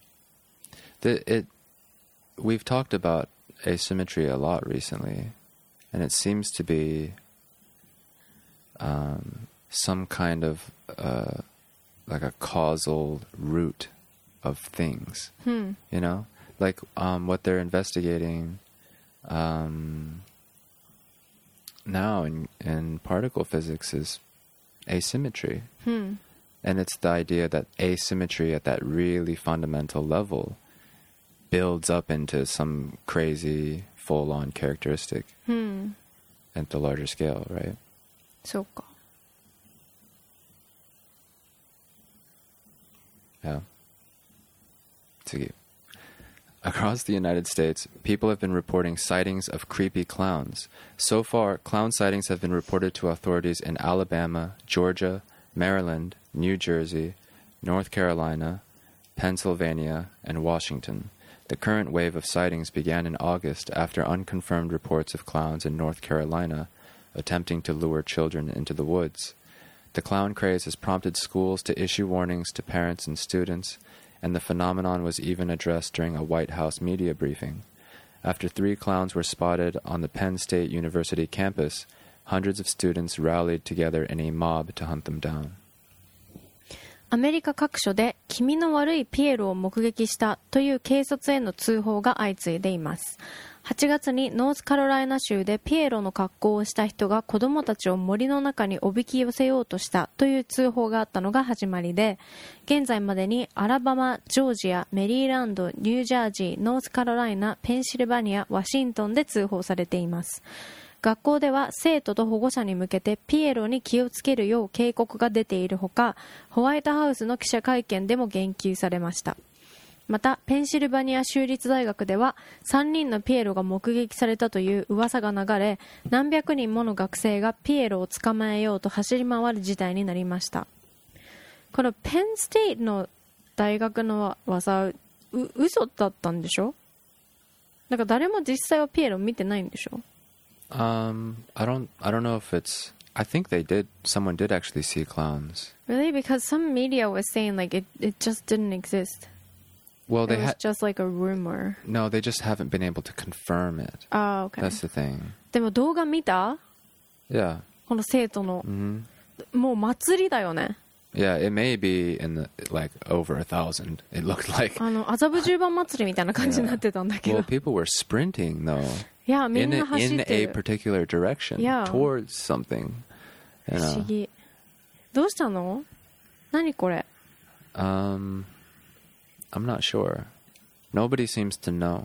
We've talked about asymmetry a lot recently, and it seems to be some kind of like a causal root of things, you know? Like what they're investigating now in particle physics is asymmetry. And it's the idea that asymmetry at that really fundamental level builds up into some crazy full-on characteristic at the larger scale, right? そうか。 Yeah. Tsugi. Across the United States, people have been reporting sightings of creepy clowns. So far, clown sightings have been reported to authorities in Alabama, Georgia, Maryland, New Jersey, North Carolina, Pennsylvania, and Washington. The current wave of sightings began in August after unconfirmed reports of clowns in North Carolina attempting to lure children into the woods. The clown craze has prompted schools to issue warnings to parents and students, and the phenomenon was even addressed during a White House media briefing. After 3 clowns were spotted on the Penn State University campus, hundreds of students rallied together in a mob to hunt them down. アメリカ各所で気味の悪いピエロを目撃したという警察への通報が相次いでいます。8月にノースカロライナ州でピエロの格好をした人が子供たちを森の中におびき寄せようとしたという通報があったのが始まりで、現在までにアラバマ、ジョージア、メリーランド、ニュージャージー、ノースカロライナ、ペンシルバニア、ワシントンで通報されています。学校では生徒と保護者に向けてピエロに気をつけるよう警告が出ているほか、ホワイトハウスの記者会見でも言及されました。またペンシルバニア州立大学では3人のピエロが目撃されたという噂が流れ、何百人もの学生がピエロを捕まえようと走り回る事態になりました。このペンステイの大学のはさ、嘘だったんでしょ？なんか誰も実際はピエロ見てないんでしょ？ I don't know if it's... I think someone did actually see clowns. Really? Because some media was saying like it just didn't exist. Well, It was just like a rumor. No, they just haven't been able to confirm it. Ah, okay. That's the thing. でも動画見た？ Yeah. この生徒の。もう祭りだよね。 Yeah, it may be in the, like, over 1,000. It looked like... 麻布十番祭りみたいな感じになってたんだけど。 Well, people were sprinting, though. いや、みんな走 in って a る。 particular direction. Yeah. Towards something. 不思議。どうしたの？何これ？ I'm not sure. Nobody seems to know.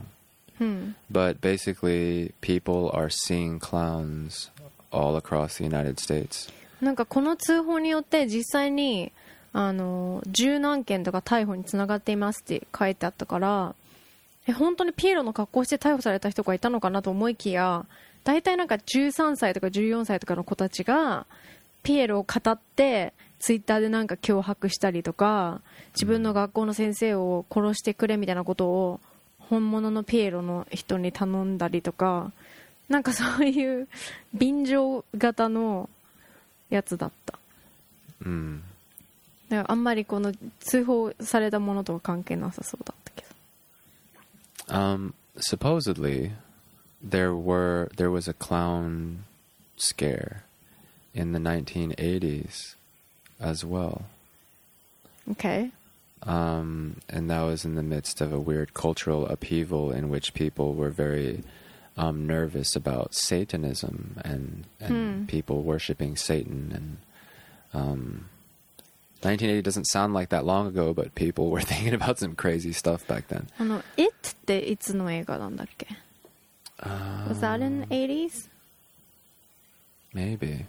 But basically, people are seeing clowns all across the United States. なんかこの通報によって実際に十何件とか逮捕につながっていますって書いてあったから、本当にピエロの格好をして逮捕された人がいたのかなと思いきや、大体なんか13歳とか14歳とかの子たちがピエロを語ってツイッターでなんか脅迫したりとか、自分の学校の先生を殺してくれみたいなことを本物のピエロの人に頼んだりとか、なんかそういう便乗型のやつだった。だからあんまりこの通報されたものとは関係なさそうだったけど。 Supposedly, there was a clown scare in the 1980s as well. Okay. And that was in the midst of a weird cultural upheaval in which people were very nervous about Satanism and people worshiping Satan. And 1980 doesn't sound like that long ago, but people were thinking about some crazy stuff back then. It っていつの映画なんだっけ? Was that in the 80s? Maybe.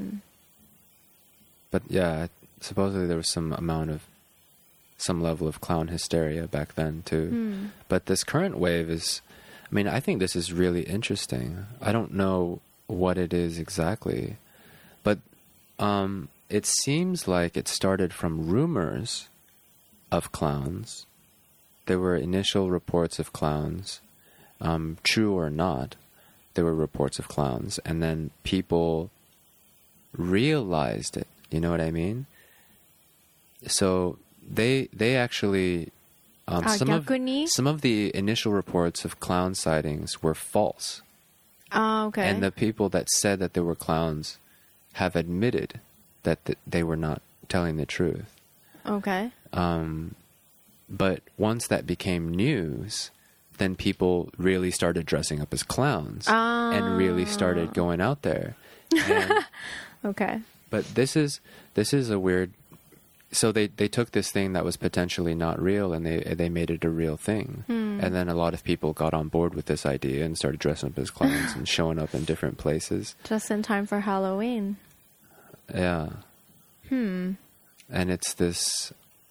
But yeah, supposedly there was some level of clown hysteria back then too. But this current wave is, I mean, I think this is really interesting. I don't know what it is exactly, but it seems like it started from rumors of clowns. There were initial reports of clowns, true or not. There were reports of clowns, and then people realized it. You know what I mean? So they actually some of the initial reports of clown sightings were false. Okay. And the people that said that there were clowns have admitted that they were not telling the truth. Okay. But once that became news, then people really started dressing up as clowns and really started going out there. And, okay. But this is a weird. So they took this thing that was potentially not real and they made it a real thing. And then a lot of people got on board with this idea and started dressing up as clowns and showing up in different places. Just in time for Halloween. Yeah. And it's this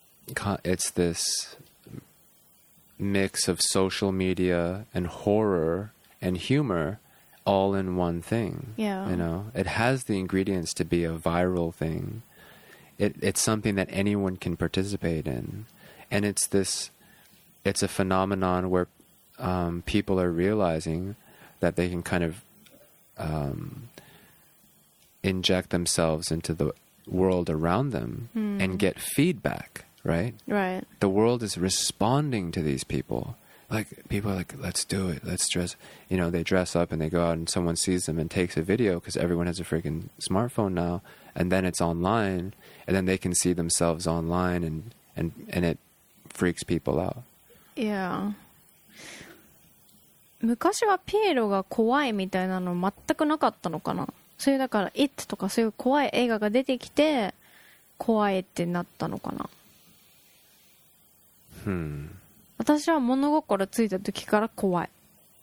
mix of social media and horror and humor all in one thing. Yeah. You know, it has the ingredients to be a viral thing. It's something that anyone can participate in. And it's a phenomenon where people are realizing that they can kind of inject themselves into the world around them and get feedback, right? Right. The world is responding to these people. Like, people are like, let's do it. Let's dress. You know, they dress up and they go out and someone sees them and takes a video because everyone has a freaking smartphone now. And then it's online. And then they can see themselves online and it freaks people out. Yeah. 昔はピエロが怖いみたいなの全くなかったのかな。それだから It とかそういう怖い映画が出てきて怖いってなったのかな。私は物心ついた時から怖い。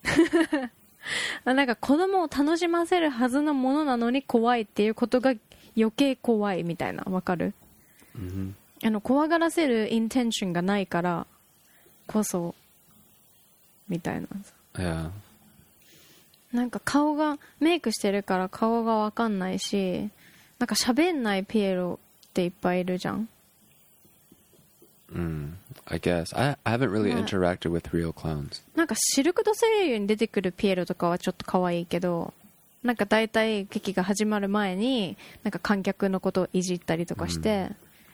なんか子供を楽しませるはずのものなのに怖いっていうことが余計怖いみたいな、わかる？怖がらせるインテンションがないからこそみたいな。 Yeah. なんか顔がメイクしてるから顔がわかんないし、なんか喋んないピエロっていっぱいいるじゃん。 I guess. I haven't really interacted with real clowns. なんかシルク・ドゥ・ソレイユに出てくるピエロとかはちょっと可愛いけど、なんか大体劇が始まる前になんか観客のことをいじったりとかして、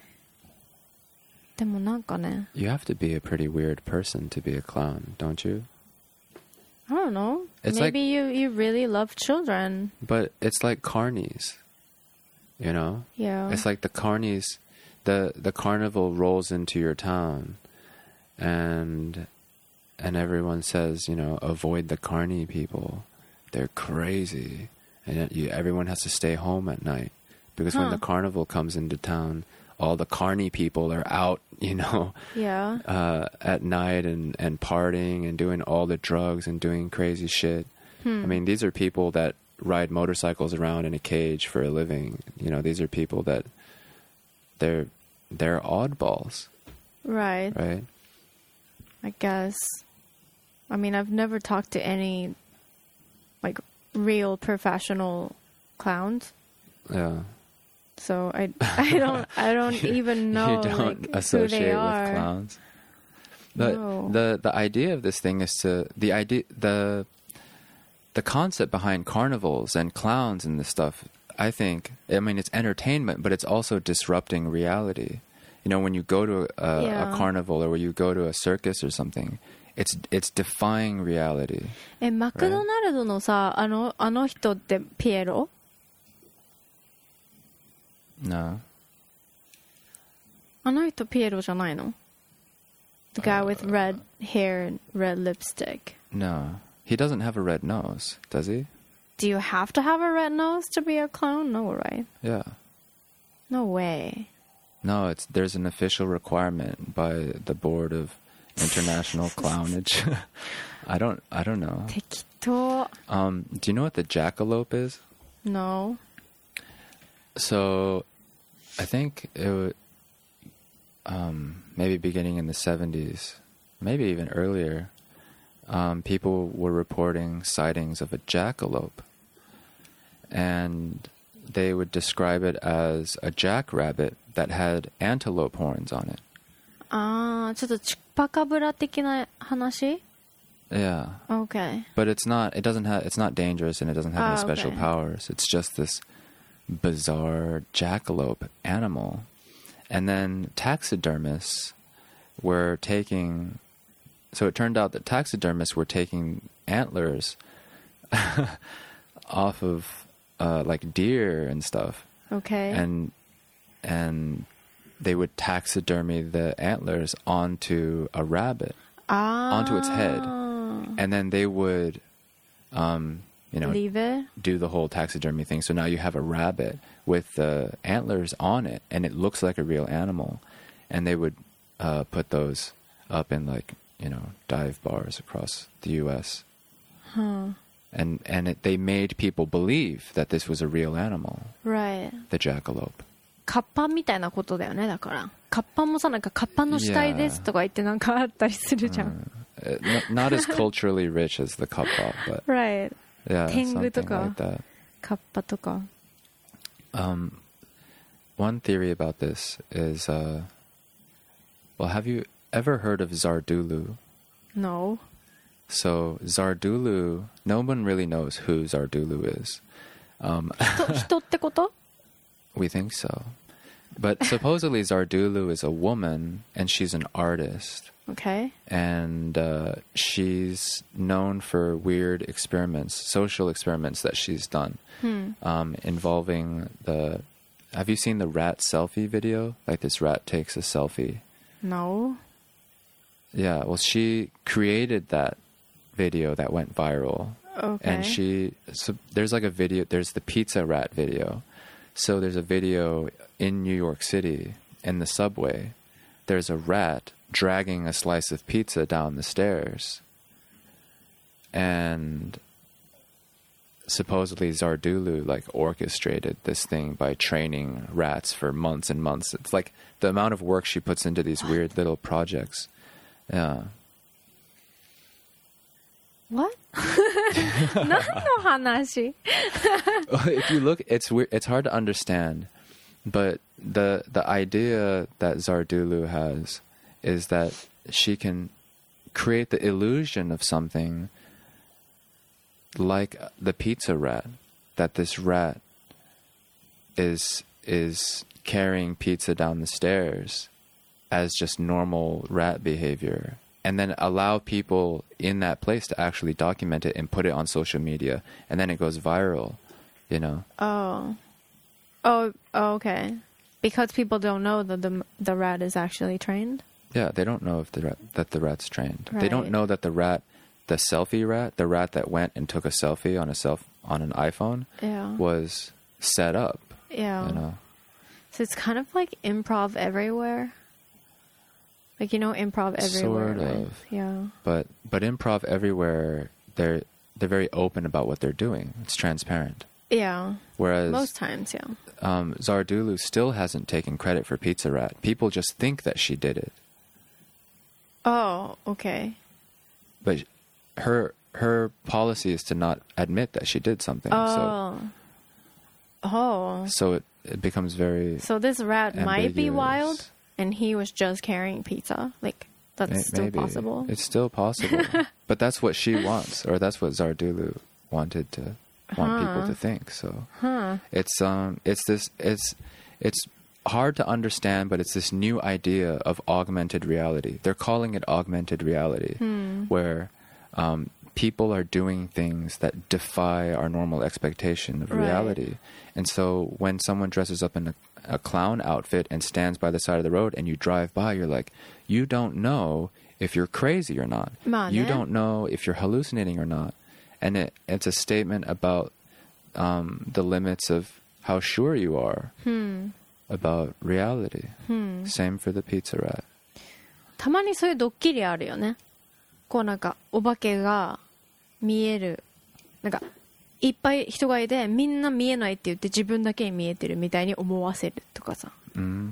でもなんかね。 You have to be a pretty weird person to be a clown, don't you? I don't know. It's Maybe like, you really love children. But it's like carnies, you know? Yeah. It's like the carnies, the carnival rolls into your town, and everyone says, you know, avoid the carny people. They're crazy, and everyone has to stay home at night because when the carnival comes into town, all the carny people are out, you know, at night and partying and doing all the drugs and doing crazy shit. I mean, these are people that ride motorcycles around in a cage for a living. You know, these are people that they're oddballs. Right. Right. I guess. I mean, I've never talked to any like real professional clowns. Yeah. So I don't even know You don't like, associate who they with are. clowns. But No. the idea of this thing is the concept behind carnivals and clowns and this stuff, I mean, it's entertainment, but it's also disrupting reality. You know, when you go to a carnival or when you go to a circus or something, it's defying reality. マクドナルドのさ、あの人ってピエロ？ No. あの人ピエロじゃないの？ The guy with red hair and red lipstick. No. He doesn't have a red nose, does he? Do you have to have a red nose to be a clown? No, right? Yeah. No way. No, there's an official requirement by the Board of International Clownage. I don't know. 適当。 Do you know what the jackalope is? No. So, I think it maybe beginning in the 70s, maybe even earlier, people were reporting sightings of a jackalope. And they would describe it as a jackrabbit that had antelope horns on it. あー、ちょっとチュッパカブラ的な話？ Yeah. Okay. But it's not dangerous and it doesn't have any special okay. powers. It's just this bizarre jackalope animal. And then taxidermists were taking... So it turned out that taxidermists were taking antlers off of like deer and stuff. Okay. And they would taxidermy the antlers onto a rabbit, onto its head. And then they would, Leave it? do the whole taxidermy thing. So now you have a rabbit with the antlers on it, and it looks like a real animal. And they would put those up in dive bars across the U.S. Huh. And they made people believe that this was a real animal, Right. the jackalope. カッパみたいなことだよね、だから。カッパもさ、なんかカッパの死体ですとか言ってなんかあったりするじゃん。 Not as culturally rich as the kappa, but Right. yeah, 天狗 something とか like that. カッパとか。 One theory about this is, have you ever heard of Zardulu? No. So Zardulu, no one really knows who Zardulu is. 人ってこと？ We think so. But supposedly Zardulu is a woman, and she's an artist. Okay. And she's known for weird experiments, social experiments that she's done, involving the... Have you seen the rat selfie video? Like this rat takes a selfie. No. Yeah, well, she created that video that went viral. Okay. And there's like a video, there's the pizza rat video. So there's a video in New York City, in the subway. There's a rat dragging a slice of pizza down the stairs. And supposedly Zardulu orchestrated this thing by training rats for months and months. It's like the amount of work she puts into these weird little projects. Yeah. What? 何の話？ If you look, it's weird. It's hard to understand, but the idea that Zardulu has is that she can create the illusion of something like the pizza rat, that this rat is carrying pizza down the stairs as just normal rat behavior, and then allow people in that place to actually document it and put it on social media, and then it goes viral, you know? Oh, okay. Because people don't know that the rat is actually trained? Yeah, they don't know that the rat's trained. Right. They don't know that the selfie rat, the rat that went and took a selfie on an iPhone, was set up. Yeah. You know? So it's kind of like improv everywhere. Like, improv everywhere. Sort of. Yeah. But improv everywhere, they're very open about what they're doing. It's transparent. Yeah. Whereas most times, yeah. Zardulu still hasn't taken credit for Pizza Rat. People just think that she did it. Oh, okay. But her policy is to not admit that she did something. Oh. So it becomes very So this rat might be ambiguous. wild, and he was just carrying pizza. Like, that's still Maybe. possible. It's still possible. But that's what she wants, or that's what Zardulu wanted to want people to think. So it's hard to understand, but it's this new idea of augmented reality. They're calling it augmented reality, where people are doing things that defy our normal expectation of reality. And so when someone dresses up in a clown outfit and stands by the side of the road and you drive by, you're like, you don't know if you're crazy or not. You don't know if you're hallucinating or not. And it's a statement about the limits of how sure you are about reality. Same for the pizza rat. たまにそういうドッキリあるよね。こうなんかお化けが見える、なんかいっぱい人がいてみんな見えないって言って自分だけに見えてるみたいに思わせるとかさ。And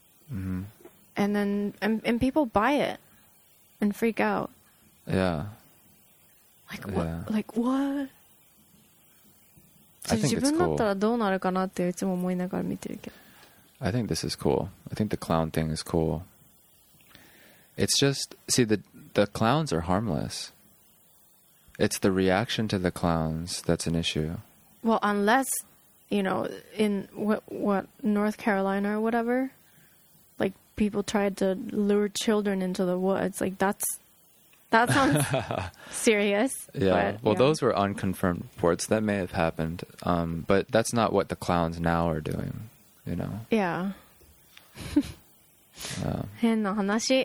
then and people buy it and freak out. Yeah. Like what? Like what? I think 自 it's 分だった cool. らどうなるかなっていつも思いながら見てるけど。 I think this is cool. I think the clown thing is cool. It's just, see, the clowns are harmless. It's the reaction to the clowns that's an issue. Well, unless, you know, in what North Carolina or whatever, like people tried to lure children into the woods. Like that sounds serious. Yeah. But, Well, those were unconfirmed reports. That may have happened. But that's not what the clowns now are doing, you know? Yeah. 変な話。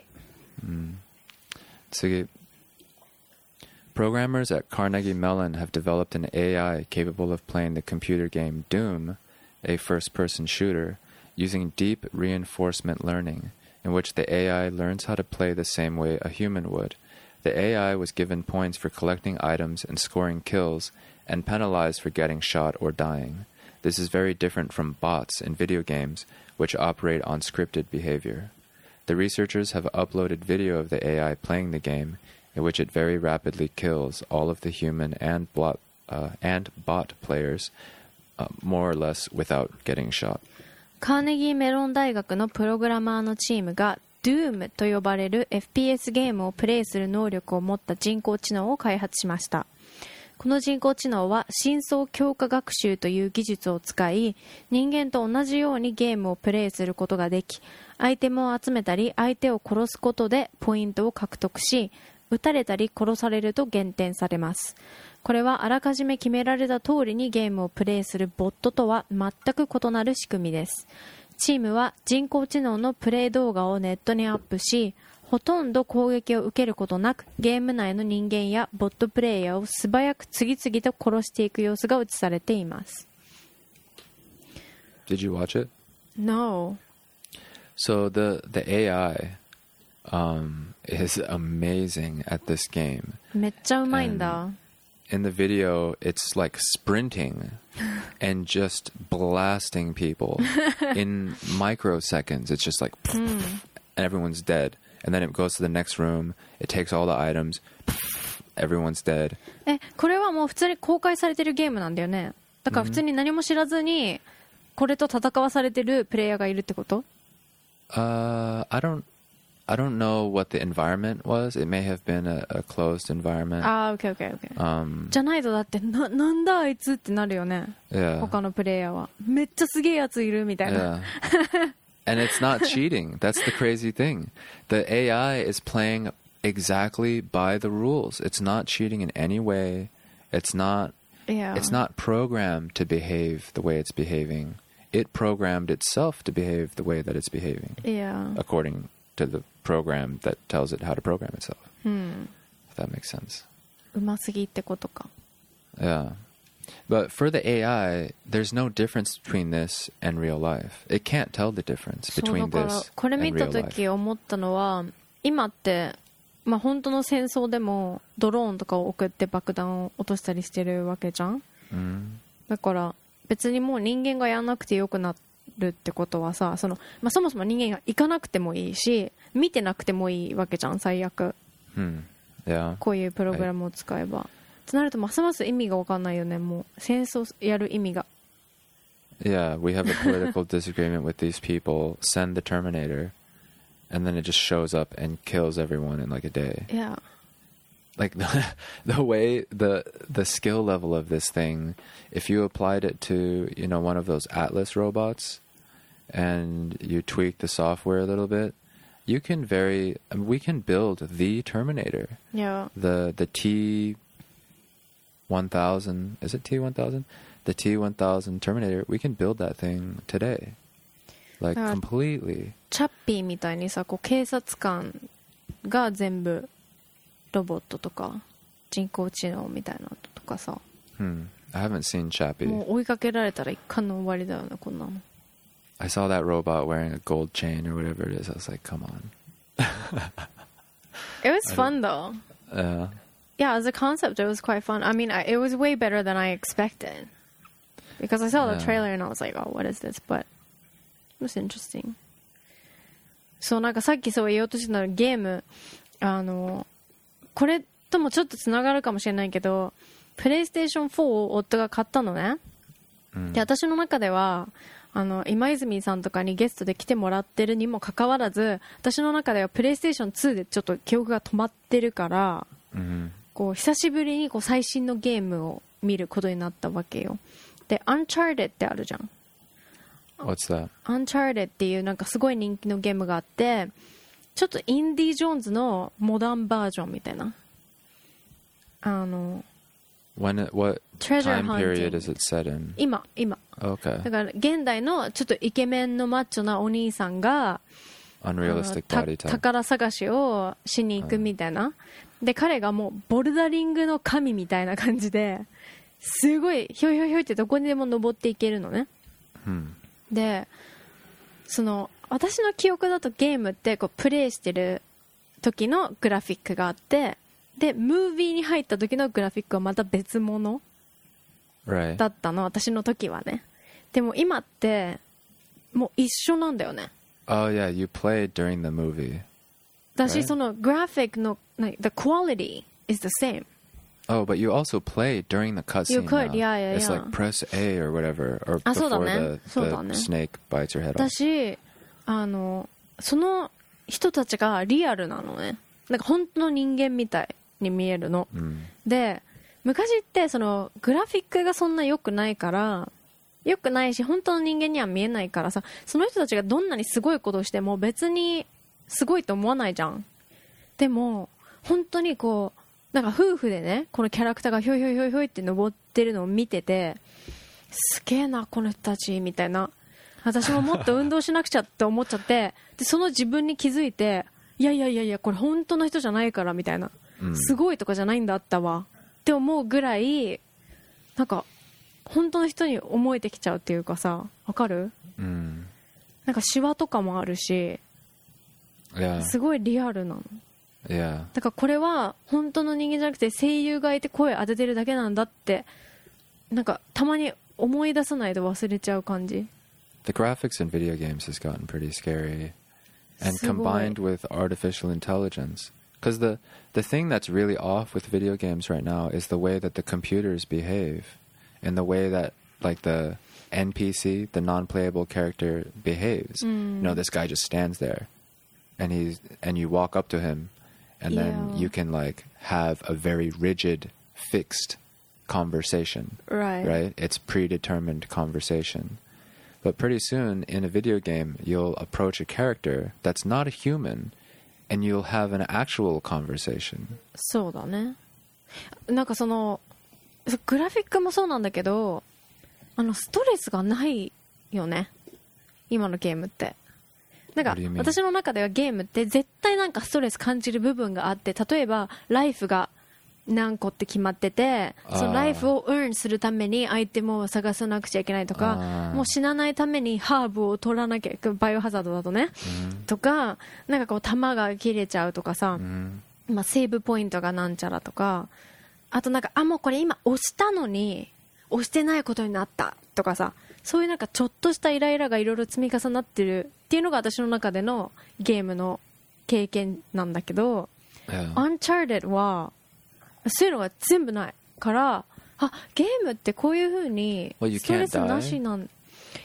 次. Programmers at Carnegie Mellon have developed an AI capable of playing the computer game Doom, a first-person shooter, using deep reinforcement learning, in which the AI learns how to play the same way a human would. The AI was given points for collecting items and scoring kills, and penalized for getting shot or dying. This is very different from bots in video games, which operate on scripted behavior. The researchers have uploaded video of the AI playing the game, in which it very rapidly kills all of the human and bot players, more or less without getting shot. カーネギーメロン大学のプログラマーのチームが Doom と呼ばれる FPS ゲームをプレイする能力を持った人工知能を開発しました。この人工知能は深層強化学習という技術を使い、人間と同じようにゲームをプレイすることができ、アイテムを集めたり相手を殺すことでポイントを獲得し、撃たれたり殺されると減点されます。これはあらかじめ決められた通りにゲームをプレイするボットとは全く異なる仕組みです。チームは人工知能のプレイ動画をネットにアップし、ほとんど攻撃を受けることなくゲーム内の人間やボットプレイヤーを素早く次々と殺していく様子が映されています。 Did you watch it? No. So the AI is amazing at this game. めっちゃうまいんだ。 In the video, it's like sprinting and just blasting people in microseconds. It's just like, and everyone's dead. And then it goes to the next room. It takes all the items. Everyone's dead. これはもう普通に公開されてるゲームなんだよね。だから普通に何も知らずにこれと戦わされてるプレイヤーがいるってこと？ I don't know what the environment was. It may have been a closed environment. Okay. じゃないとだってなんだあいつってなるよね。 Yeah. 他のプレイヤーはめっちゃすげえやついるみたいな。 Yeah. And it's not cheating. That's the crazy thing. The AI is playing exactly by the rules. It's not cheating in any way. It's not programmed to behave the way it's behaving. It programmed itself to behave the way that it's behaving. Yeah. According to the program that tells it how to program itself. If that makes sense. うますぎってことか。 Yeah. But for the AI, there's no difference between this and real life. It can't tell the difference そう between だから this これ and 見た real life. 時思ったのは今って本当の戦争でもドローンとかを送って爆弾を落としたりしてるわけじゃん。だから別にもう人間がやらなくてよくなるってことはさ、そもそも人間が行かなくてもいいし見てなくてもいいわけじゃん最悪。 Yeah. こういうプログラムを使えば、となるとますます意味が分かんないよね。もう戦争やる意味が。 Yeah, we have a political disagreement with these people. Send the Terminator, and then it just shows up and kills everyone in like a day. Yeah. Like the way the skill level of this thing, if you applied it to, you know, one of those Atlas robots and you tweak the software a little bit, we can build the Terminator. Yeah. The T1000, is it T1000? The T1000 Terminator, we can build that thing today. Like completely. チャッピーみたいにさ、こう警察官が全部ロボットとか人工知能みたいなのとかさ、 I haven't seen Chappie. もう追いかけられたら一巻の終わりだよね、こんなの。 I saw that robot wearing a gold chain or whatever it is. I was like, come on. It was fun though. Yeah, as a concept, it was quite fun. I mean, it was way better than I expected. Because I saw the trailer and I was like, oh, what is this? But it was interesting. そう、なんかさっきそう言おうとしてたのゲーム、これともちょっとつながるかもしれないけど、プレイステーション4を夫が買ったのね。で、私の中では、今泉さんとかにゲストで来てもらってるにもかかわらず、私の中ではプレイステーション2でちょっと記憶が止まってるから、こう久しぶりにこう最新のゲームを見ることになったわけよ。で、Uncharted ってあるじゃん。 What's that? Uncharted っていうなんかすごい人気のゲームがあって、ちょっとインディ・ジョーンズのモダンバージョンみたいな。 What time period is it set in? 今。 Okay. だから現代のちょっとイケメンのマッチョなお兄さんが Unrealistic body type. 宝探しをしに行くみたいな。で、彼がもうボルダリングの神みたいな感じで、すごいひょいひょいひょいってどこにでも登っていけるのね。で、私の記憶だとゲームってこうプレイしてる時のグラフィックがあって、で、ムービーに入った時のグラフィックはまた別物だったの、私の時はね。でも今ってもう一緒なんだよね。 Oh yeah, you played during the movie. だし、そのグラフィックの the quality is the same. Oh, but you also play during the cutscene. You could, now. yeah. It's like press A or whatever, or before the snake bites your head off. だし、その人たちがリアルなのね。なんか本当の人間みたいに見えるの。で、昔ってそのグラフィックがそんな良くないから、良くないし本当の人間には見えないからさ、その人たちがどんなにすごいことをしても別にすごいと思わないじゃん。でも本当にこうなんか夫婦でね、このキャラクターがひょいひょいひょいひょいって登ってるのを見てて、すげえなこの人たちみたいな、私ももっと運動しなくちゃって思っちゃって、でその自分に気づいて、いやこれ本当の人じゃないからみたいな、すごいとかじゃないんだったわって思うぐらい、なんか本当の人に思えてきちゃうっていうかさ、わかる？なんかシワとかもあるし、すごいリアルなの。だからこれは本当の人間じゃなくて声優がいて声当ててるだけなんだって、なんかたまに思い出さないと忘れちゃう感じ。 The graphics in video games has gotten pretty scary, and combined with artificial intelligence, because the thing that's really off with video games right now is the way that the computers behave, and the way that like the NPC, the non-playable character, behaves. You know, this guy just stands there, and you walk up to him. And then you can like have a very rigid, fixed conversation. Right? It's predetermined conversation. But pretty soon in a video game, you'll approach a character that's not a human, and you'll have an actual conversation. そうだね。なんかそのグラフィックもそうなんだけど、ストレスがないよね。今のゲームって。なんか私の中ではゲームって絶対なんかストレス感じる部分があって、例えばライフが何個って決まってて、そのライフをエーンするためにアイテムを探さなくちゃいけないとか、もう死なないためにハーブを取らなきゃ、バイオハザードだとね、とか、なんかこう弾が切れちゃうとかさ、まあセーブポイントがなんちゃらとか、あとなんかもうこれ今押したのに押してないことになったとかさ、そういうなんかちょっとしたイライラがいろいろ積み重なってるっていうのが私の中でのゲームの経験なんだけど、Uncharted はそういうのが全部ないから、ゲームってこういう風にストレスなしなん。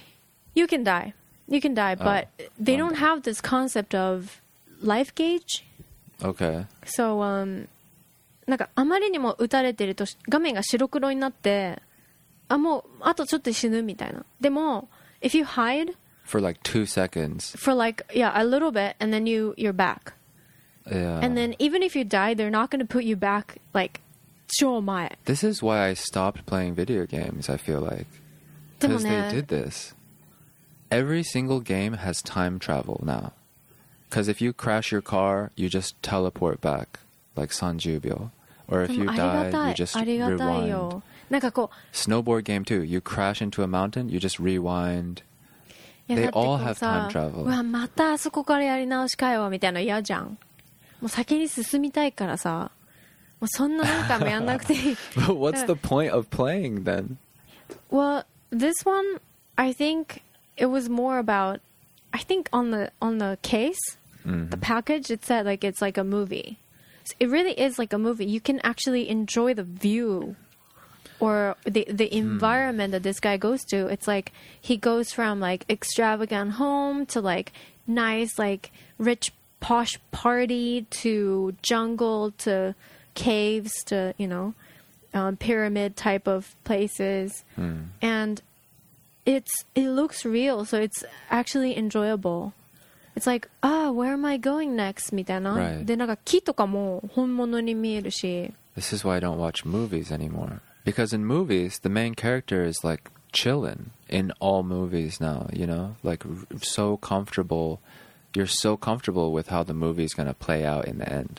You can die. You can die, but they don't have this concept of life gauge. Okay. So, なんかあまりにも撃たれてると画面が白黒になって、もうあとちょっとで死ぬみたいな。でも、if you hide For like 2 seconds. for like a little bit, and then you're back. Yeah. And then even if you die, they're not going to put you back like 超前。 This is why I stopped playing video games, I feel like. でも Because ね they did this. Every single game has time travel now. Because if you crash your car, you just teleport back, like 30秒. Or if で you もありが die, た you い just ありがたい rewind. よ。なんかこう Snowboard game too. You crash into a mountain, you just rewind. いや They だってこ all う have さ time travel. うわまたあそこからやり直しかよみたいなの嫌じゃん。もう先に進みたいからさ、もうそんな何回もやんなくていい。 But what's the point of playing then? Well, this one, I think it was more about, I think on the case, the package, it said like it's like a movie. So it really is like a movie. You can actually enjoy the view or the environment that this guy goes to. It's like he goes from like extravagant home to like nice like rich posh party to jungle to caves to pyramid type of places, and it looks real, so it's actually enjoyable. It's like, where am I going next? みたいな。 Right. で、なんか木とかも本物に見えるし。 This is why I don't watch movies anymore. Because in movies, the main character is like chilling in all movies now, you know? Like so comfortable. You're so comfortable with how the movie's going to play out in the end.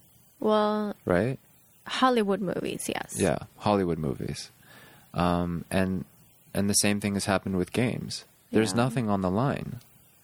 Well, Right? Hollywood movies, yes. Yeah, Hollywood movies. And the same thing has happened with games. There's Yeah. nothing on the line.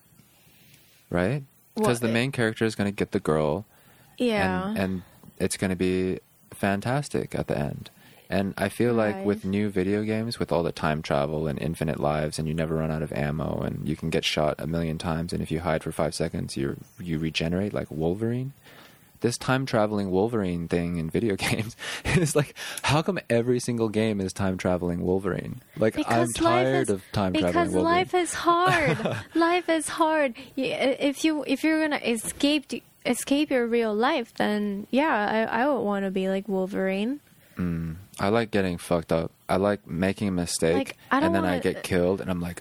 Right? Because the main character is going to get the girl. Yeah. And it's going to be fantastic at the end. And I feel like Right. with new video games, with all the time travel and infinite lives, and you never run out of ammo, and you can get shot 1,000,000 times, and if you hide for 5 seconds, you regenerate like Wolverine. This time traveling Wolverine thing in video games is like, how come every single game is time traveling Wolverine? Like, I'm tired of time traveling because Wolverine. life is hard. Life is hard. If you're gonna escape your real life, then yeah, I would want to be like Wolverine. I like getting fucked up. I like making a mistake, Like, I don't and then I wanna- get killed, and I'm like,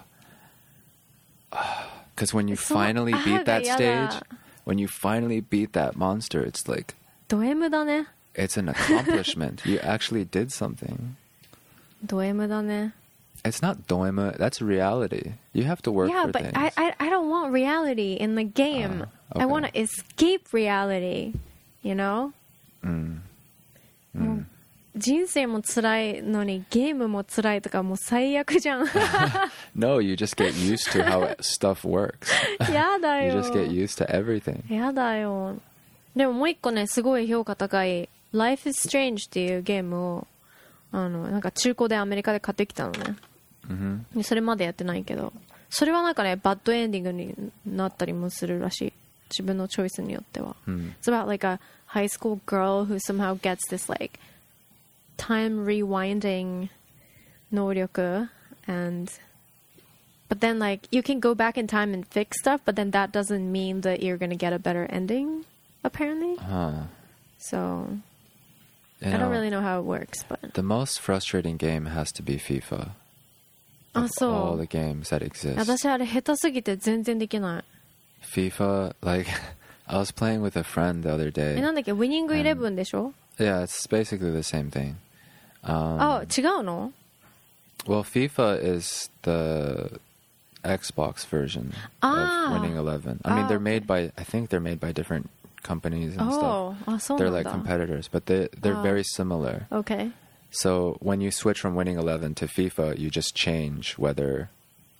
because when you So, finally beat that yada. stage, when you finally beat that monster, it's like, ド M だね。 it's an accomplishment. You actually did something. ド M だね。 It's not doima. That's reality. You have to work Yeah, for but things. I don't want reality in the game. Okay. I want to escape reality, you know? もう人生も辛いのにゲームも辛いとかもう最悪じゃん。 No, you just get used to how stuff works. やだ You よ。 just get used to everything. やだよ。でももう一個ね、すごい評価高い Life is Strange っていうゲームをなんか中古でアメリカで買ってきたのね。でそれまでやってないけど、それはなんかね、バッドエンディングになったりもするらしい。自分のチョイスによっては。It's about like a high school girl who somehow gets this like time rewinding 能力 and but then like you can go back in time and fix stuff, but then that doesn't mean that you're gonna get a better ending apparently. Huh. So You I don't know, really know how it works, but the most frustrating game has to be FIFA. あ、 Of そ all う the games that exist. 私あれ下手すぎて全然できない。 FIFA, like, I was playing with a friend the other な day. んだっけ、ウィニングイレブンでしょ？ Yeah, it's basically the same thing. あ、違うの？ Well, FIFA is the Xbox version Ah. of Winning Eleven. I mean, Ah, they're okay. made by, I think they're made by different companies and stuff. あ、そう They're なん like だ。 competitors, but they're Ah. very similar. Okay. So when you switch from Winning Eleven to FIFA, you just change whether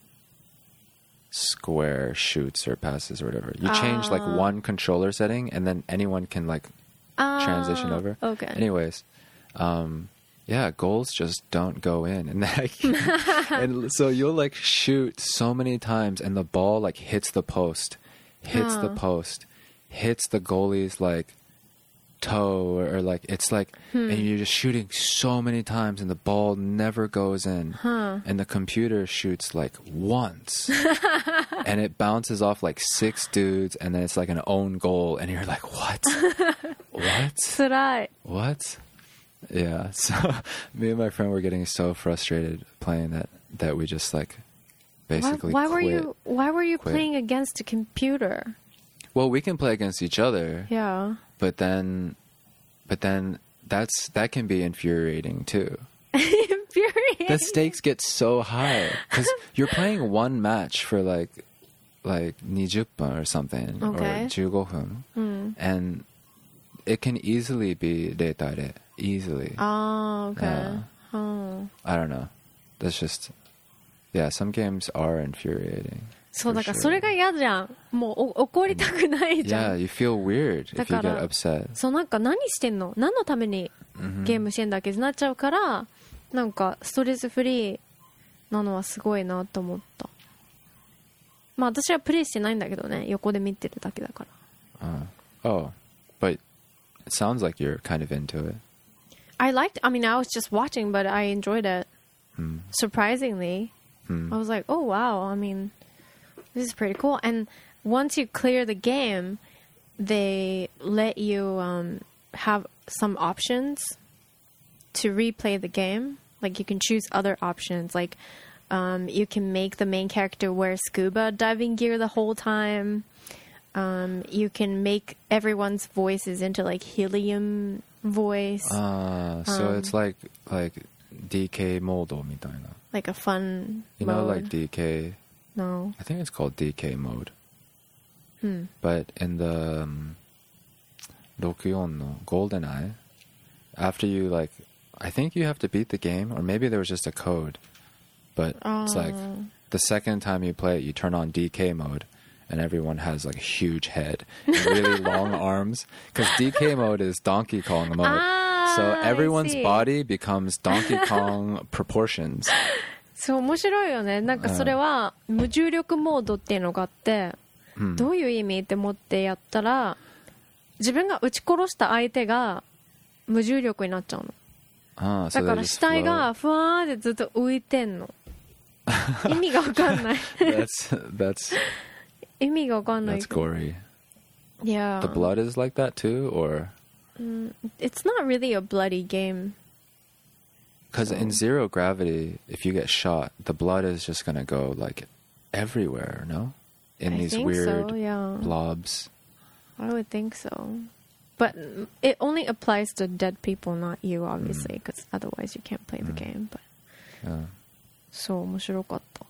Square shoots or passes or whatever. You change like one controller setting, and then anyone can like transition over. Okay. Anyways, yeah, goals just don't go in, and like, and so you'll like shoot so many times, and the ball like hits the post, hits the post, hits the goalie's like toe or like it's like and you're just shooting so many times and the ball never goes in and the computer shoots like once and it bounces off like 6 dudes and then it's like an own goal and you're like what つらい what yeah so me and my friend were getting so frustrated playing that we just like basically why quit. were you Quit. playing against a computer? Well, we can play against each other Yeah. but then that can be infuriating too. Infuriating. The stakes get so high because you're playing one match for like 20分 or something Okay. or 15分 and it can easily be 0対0 easily. Oh, okay. Yeah. Oh. I don't know. That's just yeah. Some games are infuriating. そう for だから sure. それが嫌じゃん。もう怒りたくないじゃ Yeah, ん。 you feel weird if you だから get upset. そうなんか何してんの？何のためにゲームしてんだっけってなっちゃうからなんかストレスフリーなのはすごいなと思った。まあ私はプレイしてないんだけどね。横で見てるだけだから。 Oh, but it sounds like you're kind of into it. I mean, I was just watching, but I enjoyed it. Surprisingly. I was like, oh wow, I mean, this is pretty cool. And once you clear the game, they let you have some options to replay the game. Like you can choose other options. Like you can make the main character wear scuba diving gear the whole time. You can make everyone's voices into like helium voice. So it's like DK mode みたいな. Like a fun You mode. know, like DK. No. I think it's called DK mode. But in the 64 no GoldenEye, after you like, I think you have to beat the game, or maybe there was just a code. But it's like the second time you play it, you turn on DK mode, and everyone has like a huge head and really long arms. Because DK mode is Donkey Kong mode. So everyone's I see. body becomes Donkey Kong proportions. そう面白いよね。なんかそれは無重力モードっていうのがあって、どういう意味って思ってやったら自分が撃ち殺した相手が無重力になっちゃうの。 So だ they から just 死体 float. がふわーってずっと浮いてんの。意味がわかんない。 That's 意味がわかんない that's。gory. Yeah. The blood is like that too, or It's not really a bloody game. because in zero gravity, if you get shot, the blood is just gonna go like everywhere, no? In I these think weird so, yeah. blobs. I would think so. But it only applies to dead people, not you, obviously, because otherwise you can't play the game. But Yeah. そう面白かった。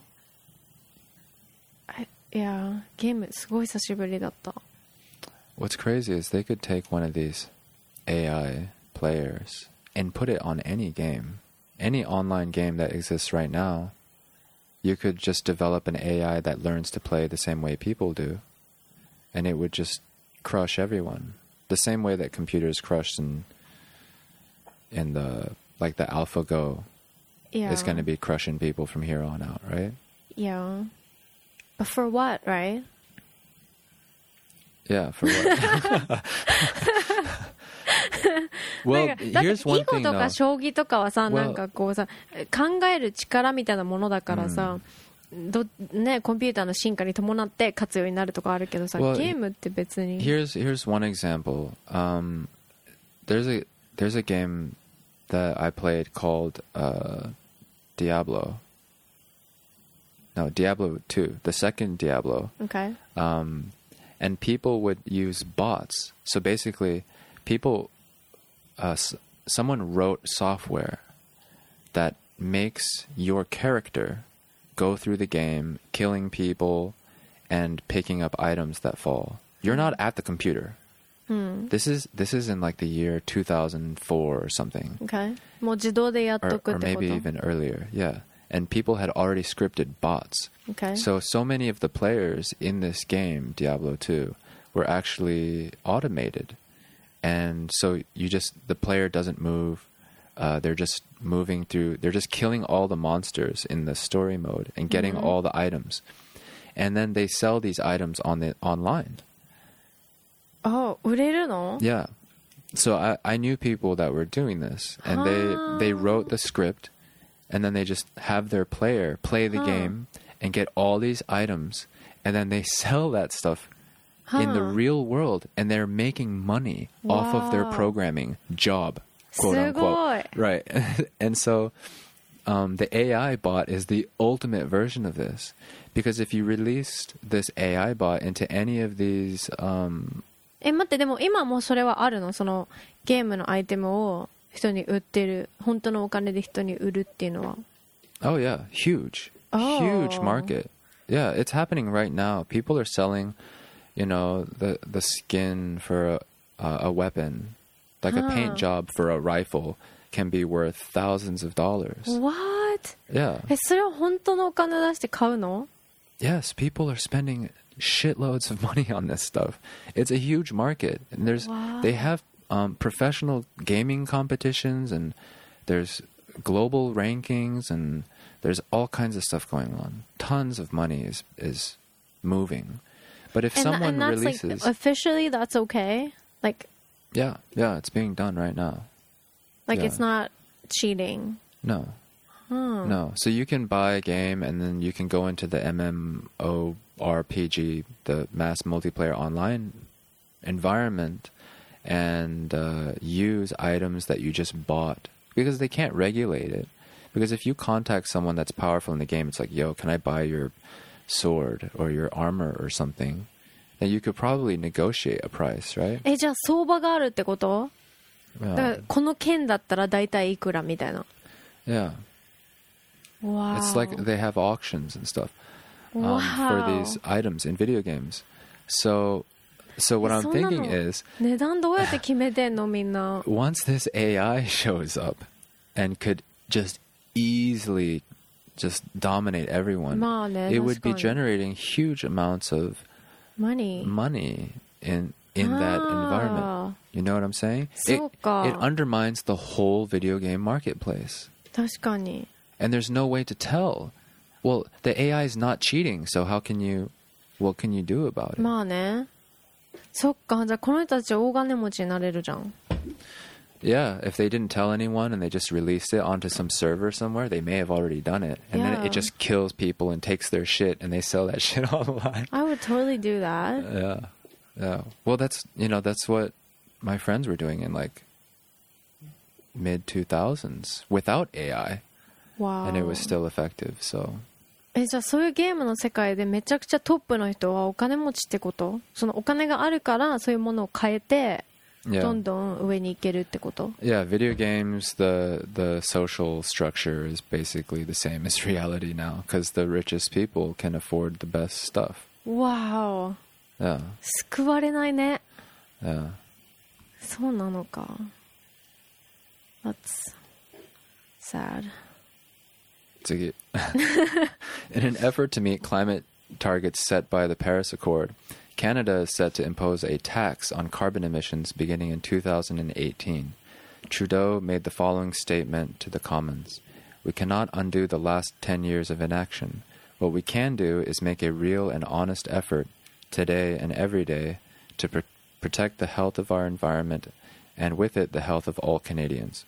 いやゲームすごい久しぶりだった。 What's crazy is they could take one of these AI players and put it on any game, any online game that exists right now. You could just develop an AI that learns to play the same way people do, and it would just crush everyone. The same way that computers crushed in the like the AlphaGo Yeah. is going to be crushing people from here on out, right? Yeah. But for what, right? Yeah, for what? Well, なんかだって here's one 囲碁 thing と though. か将棋とかはさ、 Well- なんかこうさ考える力みたいなものだからさ、ね、コンピューターの進化に伴って勝つようになるとかあるけどさ、 Well, ゲームって別に Here's one example. There's a game that I played called Diablo. No, Diablo 2, the second Diablo. Okay. And people would use bots. So basically, someone wrote software that makes your character go through the game, killing people and picking up items that fall. You're not at the computer. This is in like the year 2004 or something, Okay. もう自動でやっとく or ってこ maybe と even earlier. Yeah, and people had already scripted bots. Okay. So many of the players in this game, Diablo 2, were actually automated. And so the player doesn't move. They're just moving through, they're just killing all the monsters in the story mode and getting all the items. And then they sell these items online. Oh, 売れるの Yeah. So I knew people that were doing this, and they wrote the script, and then they just have their player play the game and get all these items, and then they sell that stuff in the real world, and they're making money off of their programming job, quote unquote. Right. And so the AI bot is the ultimate version of this, because if you released this AI bot into any of these 待って、でも今もそれはあるの？そのゲームのアイテムを人に売ってる、本当のお金で人に売るっていうのは。 Oh yeah, huge market. Yeah, it's happening right now. People are selling, you know, the skin for a weapon, like a paint job for a rifle can be worth thousands of dollars. What? Yeah. それは本当のお金出して買うの？ Yes, people are spending shitloads of money on this stuff. It's a huge market, and they have professional gaming competitions, and there's global rankings, and there's all kinds of stuff going on. Tons of money is moving. But if someone that's releases, like, officially that's okay, like yeah, it's being done right now. Like it's not cheating. No. No. So you can buy a game, and then you can go into the MMORPG, the mass multiplayer online environment, and use items that you just bought, because they can't regulate it. Because if you contact someone that's powerful in the game, it's like, yo, can I buy your sword or your armor or something? Then you could probably negotiate a price, right? じゃあ相場があるってこと？ だからこの剣だったら大体いくらみたいな。 Yeah. Wow. It's like they have auctions and stuff for these items in video games. So what I'm thinking is, 値段どうやって決めてんのみんな。 once this AI shows up and could just easily just dominate everyone, まあね、 it would be 確かに。 generating huge amounts of money in that environment. You know what I'm saying? そうか。 It undermines the whole video game marketplace. 確かに。 And there's no way to tell. Well, the AI is not cheating, so what can you do about it? まあね。そっか、じゃあこの人たち大金持ちになれるじゃん。 Yeah, if they didn't tell anyone and they just released it onto some server somewhere, they may have already done it. And then it just kills people and takes their shit, and they sell that shit online. I would totally do that. Yeah. Well, that's what my friends were doing in like mid 2000s without AI. Wow. And it was still effective, so. じゃあそういうゲームの世界でめちゃくちゃトップの人はお金持ちってこと？そのお金があるからそういうものを変えて、どんどん上に行けるってこと？ Yeah, video games, the social structure is basically the same as reality now, because the richest people can afford the best stuff. Wow. Yeah. 救われないね。 Yeah. そうなのか。That's sad. In an effort to meet climate targets set by the Paris Accord, Canada is set to impose a tax on carbon emissions beginning in 2018. Trudeau made the following statement to the Commons: "We cannot undo the last 10 years of inaction. What we can do is make a real and honest effort, today and every day, to protect the health of our environment, and with it the health of all Canadians.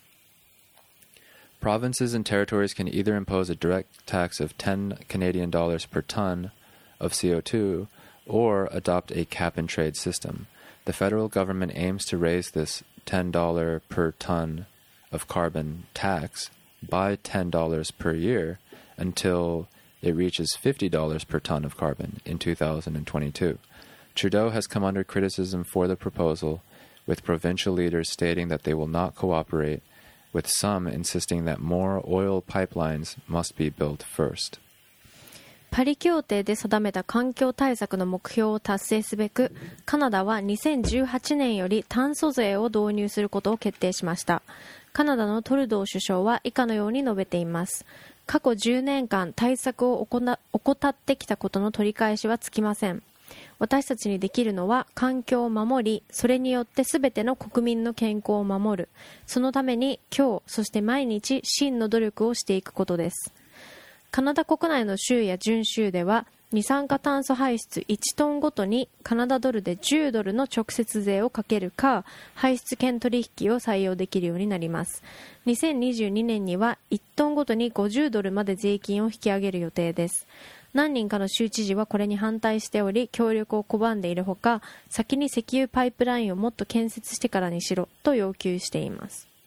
Provinces and territories can either impose a direct tax of 10 Canadian dollars per ton of CO2 or adopt a cap-and-trade system. The federal government aims to raise this $10 per ton of carbon tax by $10 per year until it reaches $50 per ton of carbon in 2022. Trudeau has come under criticism for the proposal, with provincial leaders stating that they will not cooperate, with some insisting that more oil pipelines must be built first." パリ協定で定めた環境対策の目標を達成すべく、カナダは2018年より炭素税を導入することを決定しました。カナダのトルドー首相は以下のように述べています。過去10年間対策を怠ってきたことの取り返しはつきません。私たちにできるのは環境を守り、それによって全ての国民の健康を守る。そのために今日、そして毎日真の努力をしていくことです。カナダ国内の州や準州では二酸化炭素排出1トンごとにカナダドルで10ドルの直接税をかけるか、排出権取引を採用できるようになります。2022年には1トンごとに50ドルまで税金を引き上げる予定です。何人かの州知事はこれに反対しており、協力を拒んでいるほか、先に石油パイプラインをもっと建設してからにしろと要求しています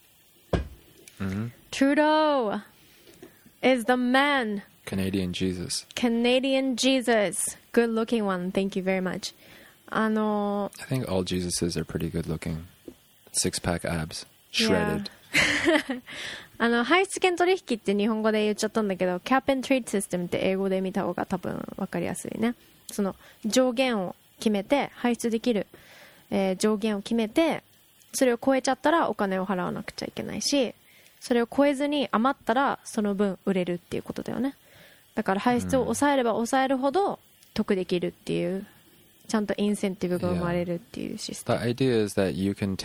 。Trudeau is the man. Canadian Jesus. Canadian Jesus. Good looking one. Thank you very much. I think all Jesuses are pretty good looking. Six-pack abs. Shredded. 排出権取引って日本語で言っちゃったんだけど、Cap and Trade System って英語で見た方が多分分かりやすいね。その上限を決めて、排出できる、上限を決めて、それを超えちゃったらお金を払わなくちゃいけないし、それを超えずに余ったらその分売れるっていうことだよね。だから排出を抑えれば抑えるほど得できるっていう、ちゃんとインセンティブが生まれるっていうシステム。 The idea is that you can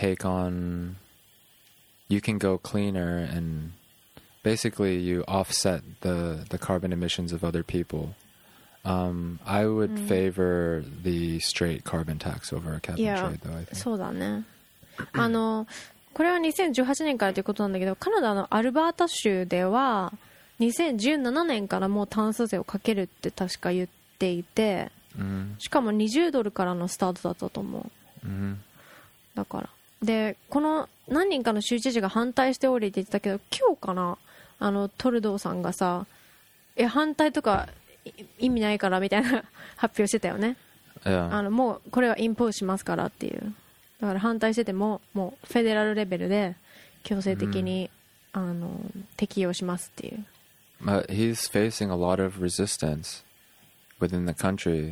go cleaner and basically you offset the carbon emissions of other people. I would favor the straight carbon tax over a cap and trade, though, I think. そうだね。これは2018年からということなんだけど、カナダのアルバータ州では2017年からもう炭素税をかけるって確か言っていて、しかも20ドルからのスタートだったと思う。だからで、この何人かの州知事が反対しておりって言ってたけど、今日かな、トルドーさんがさ、反対とか意味ないからみたいな発表してたよね。もうこれはインポーズしますからっていう。だから反対してても、もうフェデラルレベルで強制的に、適用しますっていう。 But he's facing a lot of resistance within the country.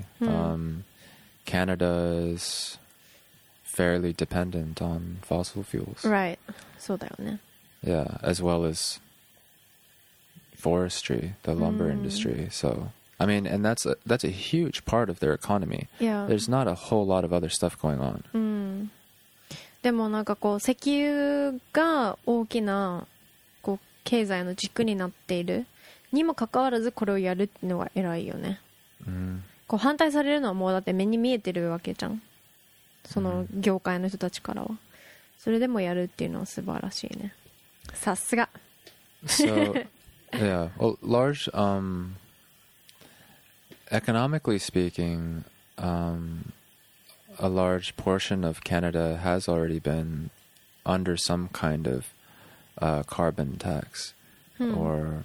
Canada is fairly dependent on fossil fuels. Right. そうだよね。 Yeah, as well as forestry, the lumber industry. So, I mean, and that's a huge part of their economy. Yeah. There's not a whole lot of other stuff going on. でもなんかこう石油が大きなこう経済の軸になっているにもかかわらずこれをやるっていうのが偉いよね。こう反対されるのはもうだって目に見えてるわけじゃん。その業界の人たちからは。それでもやるっていうのは素晴らしいね。さすが。 So, yeah, well, large, economically speaking, a large portion of Canada has already been under some kind of carbon tax, or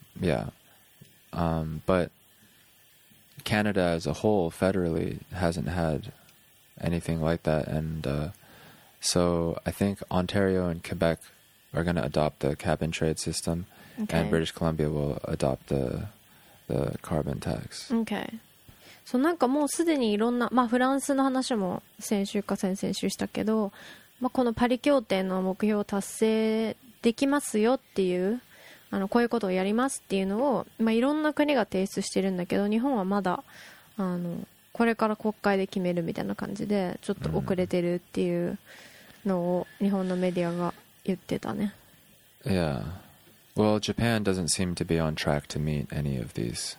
but Canada as a whole federally hasn't had anything like that, and so I think Ontario and Quebec are going to adopt the cap and trade system, and British Columbia will adopt the carbon tax. Okay. そうなんかもうすでにいろんな、フランスの話も先週か先々週したけど、このパリ協定の目標を達成できますよっていうこういうことをやりますっていうのを、いろんな国が提出してるんだけど、日本はまだこれから国会で決めるみたいな感じでちょっと遅れてるっていうのを日本のメディアが言ってたね。 Yeah. Well, Japan doesn't seem to be on track to meet any of these.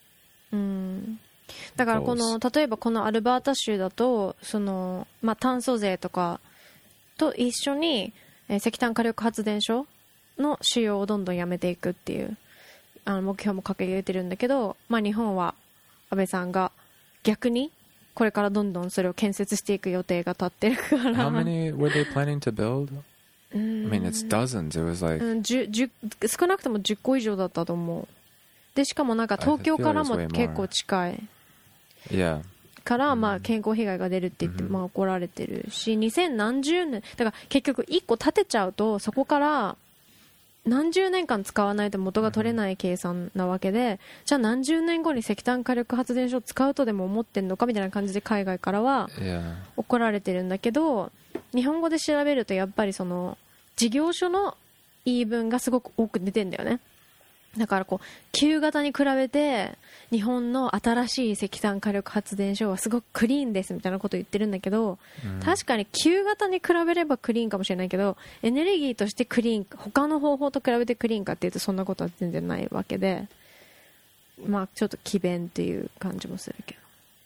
だから例えばこのアルバータ州だと炭素税とかと一緒に石炭火力発電所の使用をどんどんやめていくっていう目標も掲げてるんだけど、日本は安倍さんが逆にこれからどんどんそれを建設していく予定が立ってるから。 How many were they planning to build? I mean, it's dozens. It was like 少なくとも10個以上だったと思う。でしかもなんか東京からも結構近い。から、健康被害が出るって言って、怒られてるし、2000何十年だから結局1個建てちゃうとそこから何十年間使わないと元が取れない計算なわけで、じゃあ何十年後に石炭火力発電所を使うとでも思ってんのかみたいな感じで海外からは怒られてるんだけど、日本語で調べるとやっぱりその事業所の言い分がすごく多く出てんだよね。だから旧型に比べて日本の新しい石炭火力発電所はすごくクリーンですみたいなことを言ってるんだけど、確かに旧型に比べればクリーンかもしれないけど、エネルギーとしてクリーン、他の方法と比べてクリーンかっていうとそんなことは全然ないわけで、 まあちょっと詭弁っていう感じもするけど。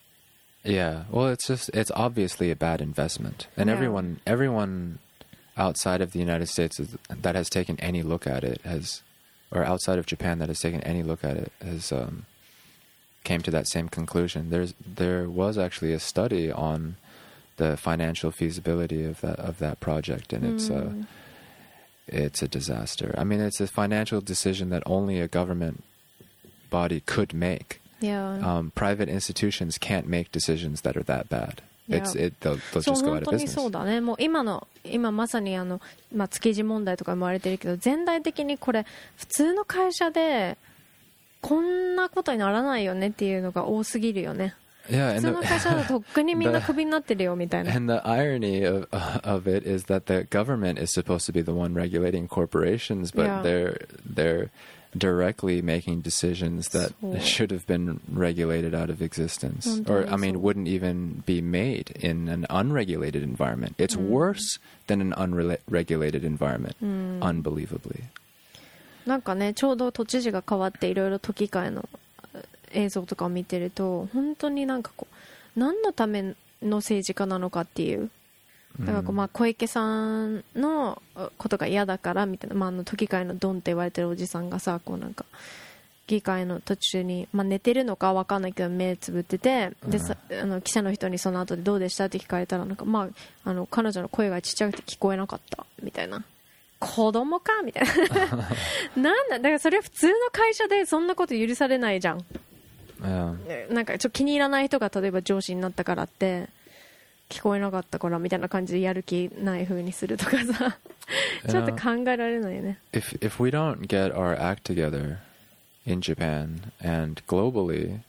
Yeah, well, it's obviously a bad investment, and Yeah. everyone outside of the United States that has taken any look at it or outside of Japan that has taken any look at it has came to that same conclusion. There was actually a study on the financial feasibility of that project, and it's a disaster. I mean, it's a financial decision that only a government body could make. Yeah. Private institutions can't make decisions that are that bad. Yeah. They'll そう just go 本 out 当 of にそう business. だね。もう今まさにまあ、築地問題とかも言われてるけど、全体的にこれ普通の会社でこんなことにならないよねっていうのが多すぎるよね。 Yeah, 普通の会社だととっくにみんなクビになってるよみたいな。 and the irony of it is that the government is supposed to be the one regulating corporations, but Yeah. they're directly making decisions that そう should have been regulated out of existence, 本当 or に I mean, そう wouldn't even be made in an unregulated environment. It's worse than an unregulated environment, unbelievably. なんかね、ちょうど都知事が変わっていろいろ都議会の映像とかを見てると、本当になんかこう何のための政治家なのかっていう、だからこう、まあ、小池さんのことが嫌だからみたいな、まあ、都議会のドンって言われてるおじさんがさ、こうなんか議会の途中に、まあ、寝てるのか分かんないけど目つぶってて、でさ記者の人にその後でどうでしたって聞かれたら、なんか、まあ、彼女の声がちっちゃくて聞こえなかったみたいな。子供かみたいななんだ、だからそれは普通の会社でそんなこと許されないじゃん。 Yeah. なんかちょっと気に入らない人が例えば上司になったからって聞こえなかったからみたいな感じでやる気ない風にするとかさちょっと考えられないよね。 If we don't get our act together in Japan and globally,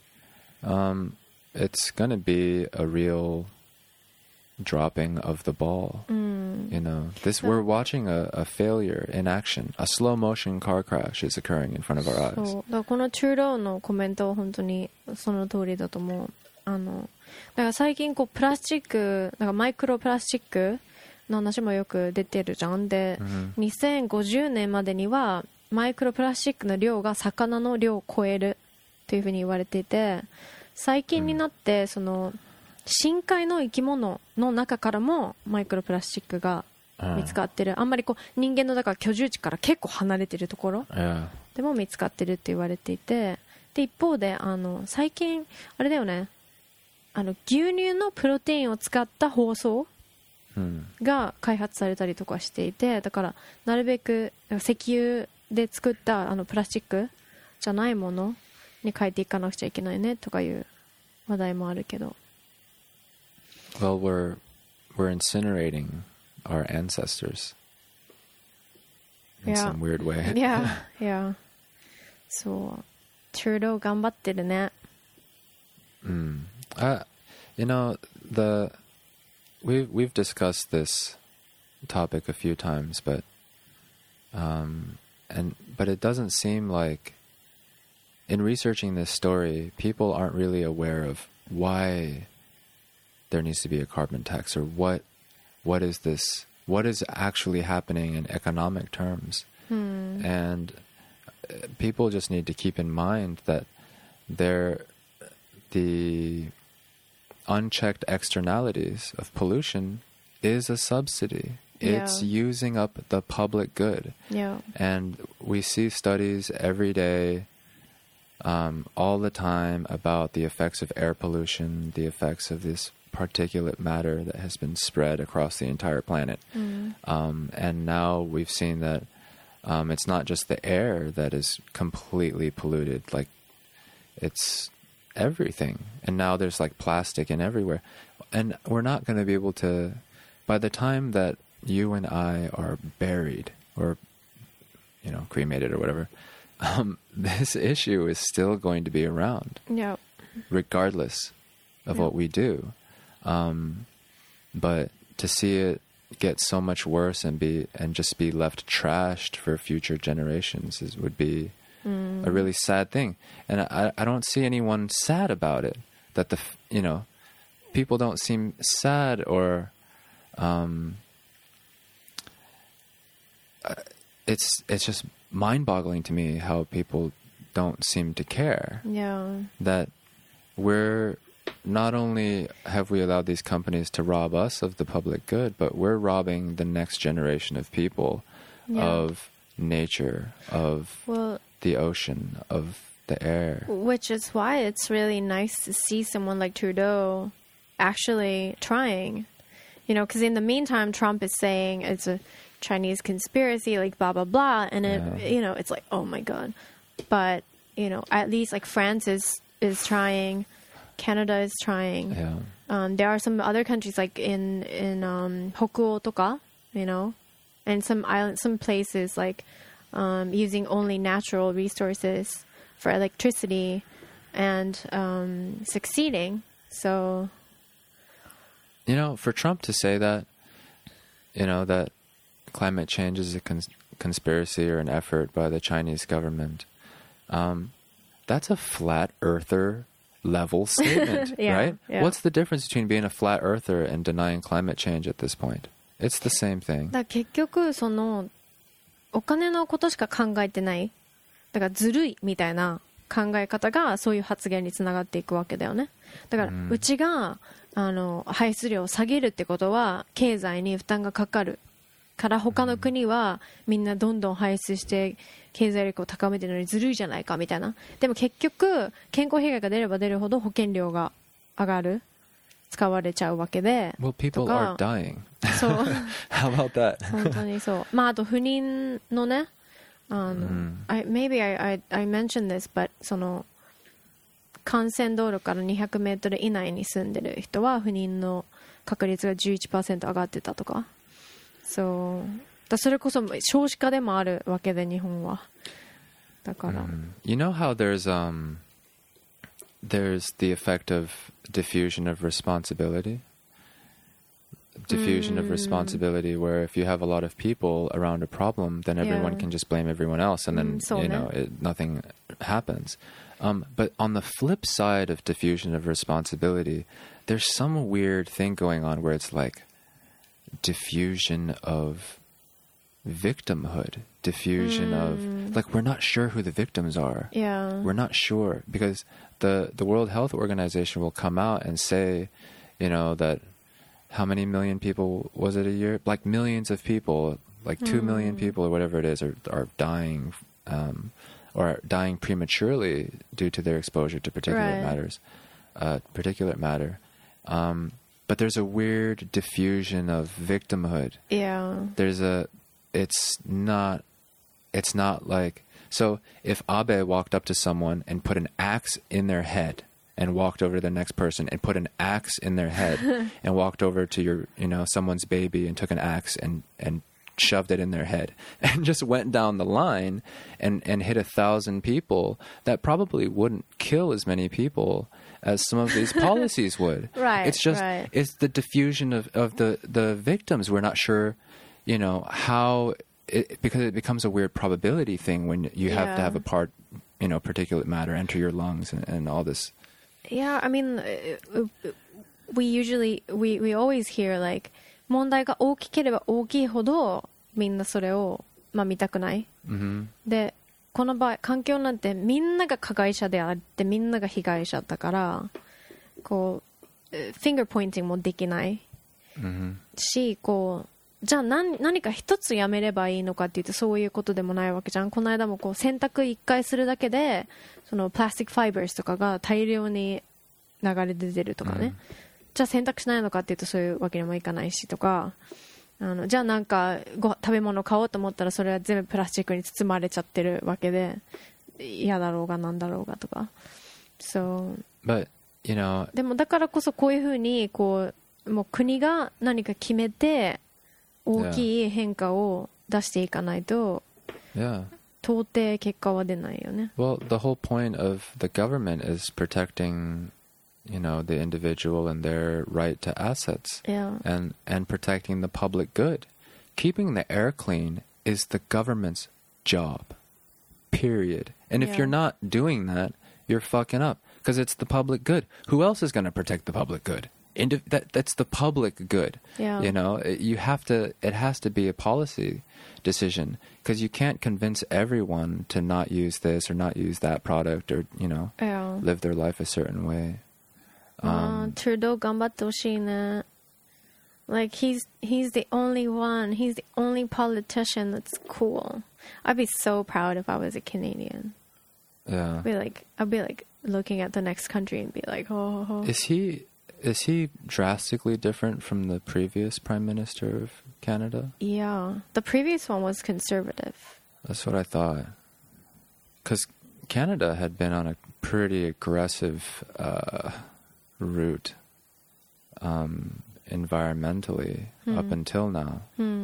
it's going to be a real dropping of the ball. You know, we're watching a failure in action. A slow motion car crash is occurring in front of our そう eyes. だからこのトゥーローのコメントは本当にその通りだと思う。だから最近こうプラスチック、なんかマイクロプラスチックの話もよく出てるじゃん。で、2050年までにはマイクロプラスチックの量が魚の量を超えるというふうに言われていて、最近になってその深海の生き物の中からもマイクロプラスチックが見つかってる。あんまりこう人間のだから居住地から結構離れてるところ Yeah. でも見つかってるって言われていて、で一方で最近あれだよね、牛乳のプロテインを使った包装 が開発されたりとかしていて、だからなるべく石油で作ったプラスチックじゃないものに変えていかなくちゃいけないねとかいう話題もあるけど。 Well, we're incinerating our ancestors in Yeah. some weird way. いやいや、そうトゥーロー頑張ってるね。 You know, we've discussed this topic a few times, but it doesn't seem like in researching this story, people aren't really aware of why there needs to be a carbon tax, or what is actually happening in economic terms. And people just need to keep in mind that the unchecked externalities of pollution is a subsidy. It's using up the public good. Yeah. And we see studies every day, all the time, about the effects of air pollution, the effects of this particulate matter that has been spread across the entire planet. And now we've seen that it's not just the air that is completely polluted, like it's everything. And now there's like plastic in everywhere. And we're not going to be able to, by the time that you and I are buried or, you know, cremated or whatever, this issue is still going to be around, Yeah. regardless of what we do. But to see it get so much worse and just be left trashed for future generations would be a really sad thing. And I don't see anyone sad about it. That people don't seem sad or it's just mind-boggling to me how people don't seem to care. Yeah. That we're not only have we allowed these companies to rob us of the public good, but we're robbing the next generation of people of nature, of the ocean, of the air. Which is why it's really nice to see someone like Trudeau actually trying. You know, because in the meantime, Trump is saying it's a Chinese conspiracy, like blah, blah, blah. And, it's like, oh my God. But, at least like France is trying. Canada is trying. Yeah. There are some other countries like in Hokuo toka, and some islands, some places like using only natural resources for electricity and succeeding. So, for Trump to say that, that climate change is a conspiracy or an effort by the Chinese government, that's a flat earther level statement, right? Yeah. What's the difference between being a flat earther and denying climate change at this point? It's the same thing. だから結局お金のことしか考えてない。だからずるいみたいな考え方がそういう発言につながっていくわけだよね。だからうちが排出量を下げるってことは経済に負担がかかるから他の国はみんなどんどん排出して経済力を高めてるのにずるいじゃないかみたいな。でも結局健康被害が出れば出るほど保険料が上がる、使われちゃうわけで。 Well, people are dying. そう。 How about that? 本当にそう。あと不妊のね、maybe I mentioned this, but 幹線道路から200メートル以内に住んでる人は不妊の確率が 11% 上がってたとか。そう。それこそ少子化でもあるわけで日本は。だから。 You know how there's the effect of diffusion of responsibility? Diffusion of responsibility, where if you have a lot of people around a problem, then everyone can just blame everyone else, and then nothing happens. But on the flip side of diffusion of responsibility, there's some weird thing going on where it's like diffusion of victimhood, diffusion of like we're not sure who the victims are. Yeah, we're not sure because the World Health Organization will come out and say, that how many million people was it a year? Like millions of people, like 2 million people or whatever it is, are dying, or dying prematurely due to their exposure to particulate matter. But there's a weird diffusion of victimhood. Yeah. It's not like, so if Abe walked up to someone and put an axe in their head and walked over to the next person and put an axe in their head and walked over to your, someone's baby and took an axe and shoved it in their head and just went down the line and hit 1,000 people, that probably wouldn't kill as many people as some of these policies would. Right. It's just, it's the diffusion of the victims. We're not sure, how because it becomes a weird probability thing when you have to have a particulate matter enter your lungs and all this. Yeah, I mean, we always hear like 問題が大きければ大きいほどみんなそれを見たくない。で、この場合環境なんてみんなが加害者であってみんなが被害者だからこうフィンガーポインティングもできないし、こうじゃあ何か一つやめればいいのかっていうとそういうことでもないわけじゃん。この間もこう洗濯一回するだけでそのプラスティックファイバースとかが大量に流れ出てるとかね、じゃあ洗濯しないのかっていうとそういうわけにもいかないしとか、じゃあなんか食べ物買おうと思ったらそれは全部プラスチックに包まれちゃってるわけで嫌だろうがなんだろうがとか。So, But, でもだからこそこういうふうにこうもう国が何か決めて大きい変化を出していかないと、到底結果は出ないよね。 Well, the whole point of the government is protecting, the individual and their right to assets, and protecting the public good. Keeping the air clean is the government's job, period. And if you're not doing that, you're fucking up because it's the public good. Who else is going to protect the public good? that's the public good. Yeah. You know, it has to be a policy decision, because you can't convince everyone to not use this or not use that product, or, you know, Yeah. live their life a certain way. Trudeau 頑張ってほしいね. Like he's the only one. He's the only politician that's cool. I'd be so proud if I was a Canadian. Yeah. I'd be like looking at the next country and be like, oh. Is he drastically different from the previous Prime Minister of Canada? Yeah. The previous one was conservative. That's what I thought. Because Canada had been on a pretty aggressive route environmentally up until now.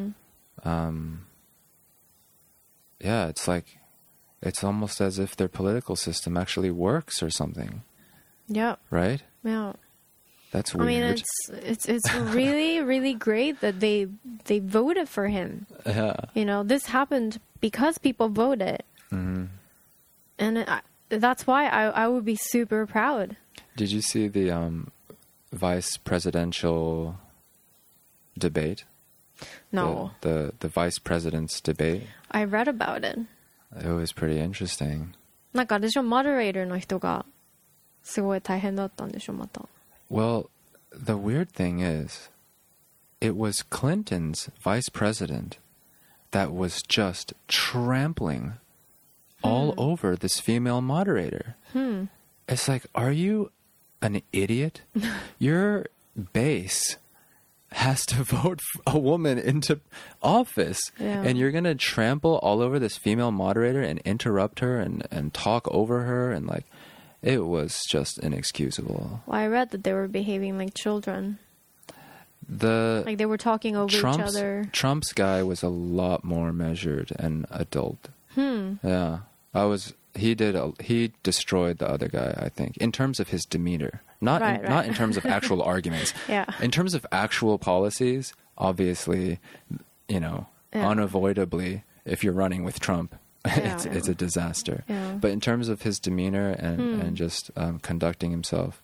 Yeah, it's almost as if their political system actually works or something, Yeah. right? Yeah. That's I weird. mean, it's really, really great that they voted for him. Yeah. You know, this happened because people voted. Mhm. And that's why I would be super proud. Did you see the vice presidential debate? No. The vice president's debate. I read about it. It was pretty interesting. なんかあれでしょ、モデレーターの人がすごい大変だったんでしょ、また。 Well, the weird thing is, it was Clinton's vice president that was just trampling all over this female moderator. It's like, are you an idiot? Your base has to vote a woman into office, Yeah. and you're going to trample all over this female moderator and interrupt her and talk over her, and like, it was just inexcusable. Well, I read that they were behaving like children. The Like they were talking over each other. Trump's guy was a lot more measured and adult. Yeah, he destroyed the other guy, I think, in terms of his demeanor. Not in terms of actual arguments. Yeah. In terms of actual policies, obviously, you know, Yeah. unavoidably, if you're running with Trump, it's a disaster. Yeah. But in terms of his demeanor and just conducting himself,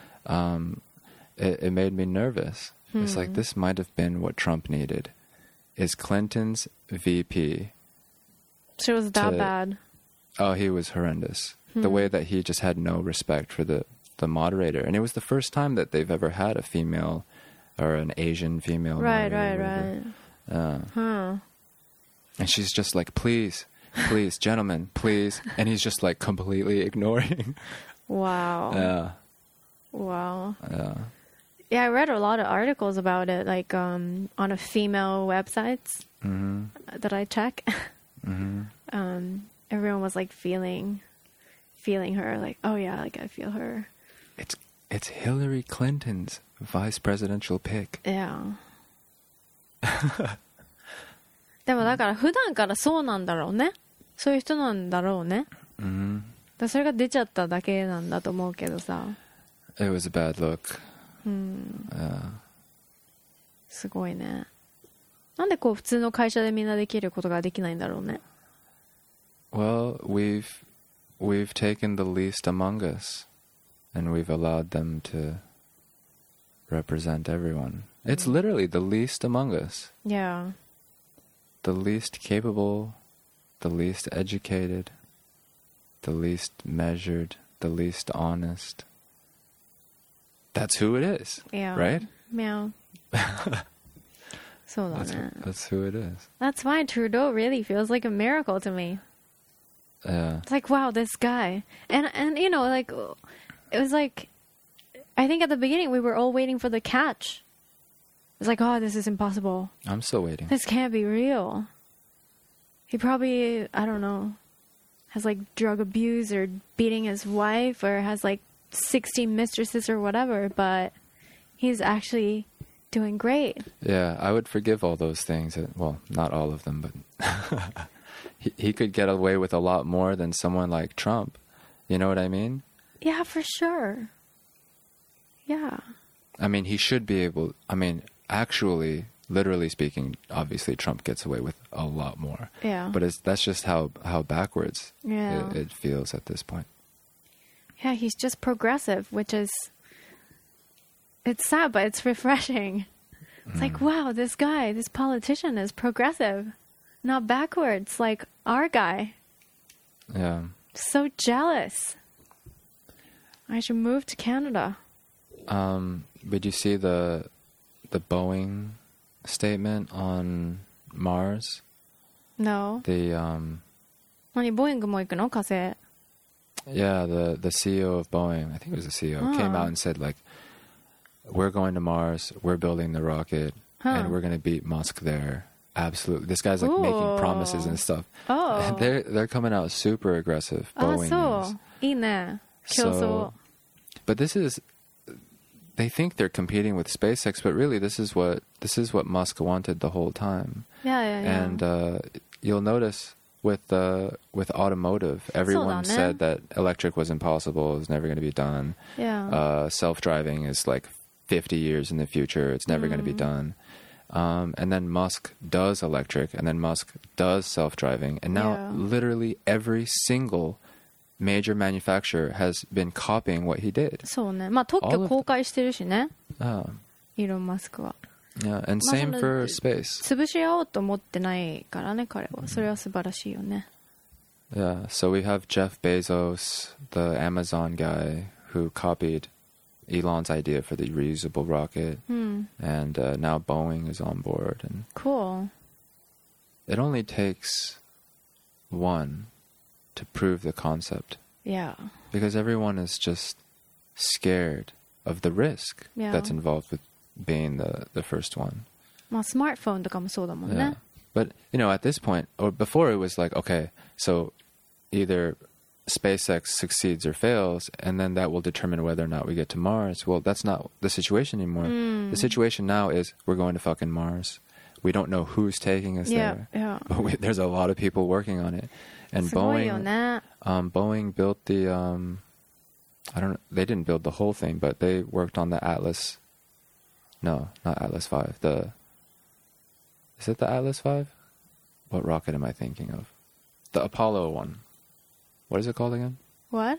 it made me nervous. It's like, this might have been what Trump needed. Is Clinton's VP. She was that bad. Oh, he was horrendous. The way that he just had no respect for the moderator. And it was the first time that they've ever had a female or an Asian female moderator. Huh. And she's just like, please, gentlemen, please. And he's just like completely ignoring. Wow. Yeah. Wow. Yeah. Yeah, I read a lot of articles about it, like on a female websites that I check. Everyone was like feeling her, like, oh yeah, like I feel her. It's Hillary Clinton's vice presidential pick. Yeah. でもだから普段からそうなんだろうね。そういう人なんだろうね。だそれが出ちゃっただけなんだと思うけどさ。 It was a bad look. すごいね。なんでこう普通の会社でみんなできることができないんだろうね。 Well, we've taken the least among us, and we've allowed them to represent everyone. It's literally the least among us. Yeah. The least capable, the least educated, the least measured, the least honest. That's who it is. Yeah. Right? Yeah. そうだね。 That's who it is. That's why Trudeau really feels like a miracle to me. Yeah. It's like, wow, this guy. And you know, like, it was like, I think at the beginning we were all waiting for the catch. It's like, oh, this is impossible. I'm still waiting. This can't be real. He probably, I don't know, has like drug abuse or beating his wife or has like 60 mistresses or whatever, but he's actually doing great. Yeah, I would forgive all those things. Well, not all of them, but he could get away with a lot more than someone like Trump. You know what I mean? Yeah, for sure. Yeah. I mean, he should be able... I mean, actually, literally speaking, obviously Trump gets away with a lot more. Yeah. But that's just how backwards Yeah. it feels at this point. Yeah, he's just progressive, which is it's sad, but it's refreshing. It's like, wow, this guy, this politician is progressive, not backwards like our guy. Yeah. So jealous. I should move to Canada. Did you see the Boeing statement on Mars? No. The 何ボーイングも行くの火星 yeah, the CEO of Boeing, I think it was the CEO, came out and said like, we're going to Mars, we're building the rocket, and we're going to beat Musk there. Absolutely. This guy's like making promises and stuff. Oh. And they're coming out super aggressive. Boeing そう is. いいね競争 So, but this is, they think they're competing with SpaceX, but really this is what Musk wanted the whole time. Yeah. And you'll notice with automotive, everyone そうだね。 said that electric was impossible, it was never going to be done. Yeah. Self-driving is like 50 years in the future, it's never going to be done. And then Musk does electric, and then Musk does self-driving, and now Yeah. literally every single major manufacturer has been copying what he did. そうねまあ特 All 許 of 公開してるしね Oh, イーロン・マスクは yeah, and まあ、 same その for space. 潰し合おうと思ってないからね彼はそれは素晴らしいよね Yeah, so we have Jeff Bezos, the Amazon guy, who copied Elon's idea for the reusable rocket, and now Boeing is on board. And Cool it only takes one to prove the concept, Yeah because everyone is just scared of the risk Yeah. that's involved with being the first one. まあスマートフォンとかもそうだもん Yeah. ね But, at this point, or before it was like, okay, so either SpaceX succeeds or fails, and then that will determine whether or not we get to Mars. Well, that's not the situation anymore. The situation now is we're going to fucking Mars. We don't know who's taking us Yeah, there. yeah. But there's a lot of people working on it. And すごいよね Boeing built the, I don't know, they didn't build the whole thing, but they worked on the Atlas. No, not Atlas V. Is it the Atlas V? What rocket am I thinking of? The Apollo one. What is it called again? What?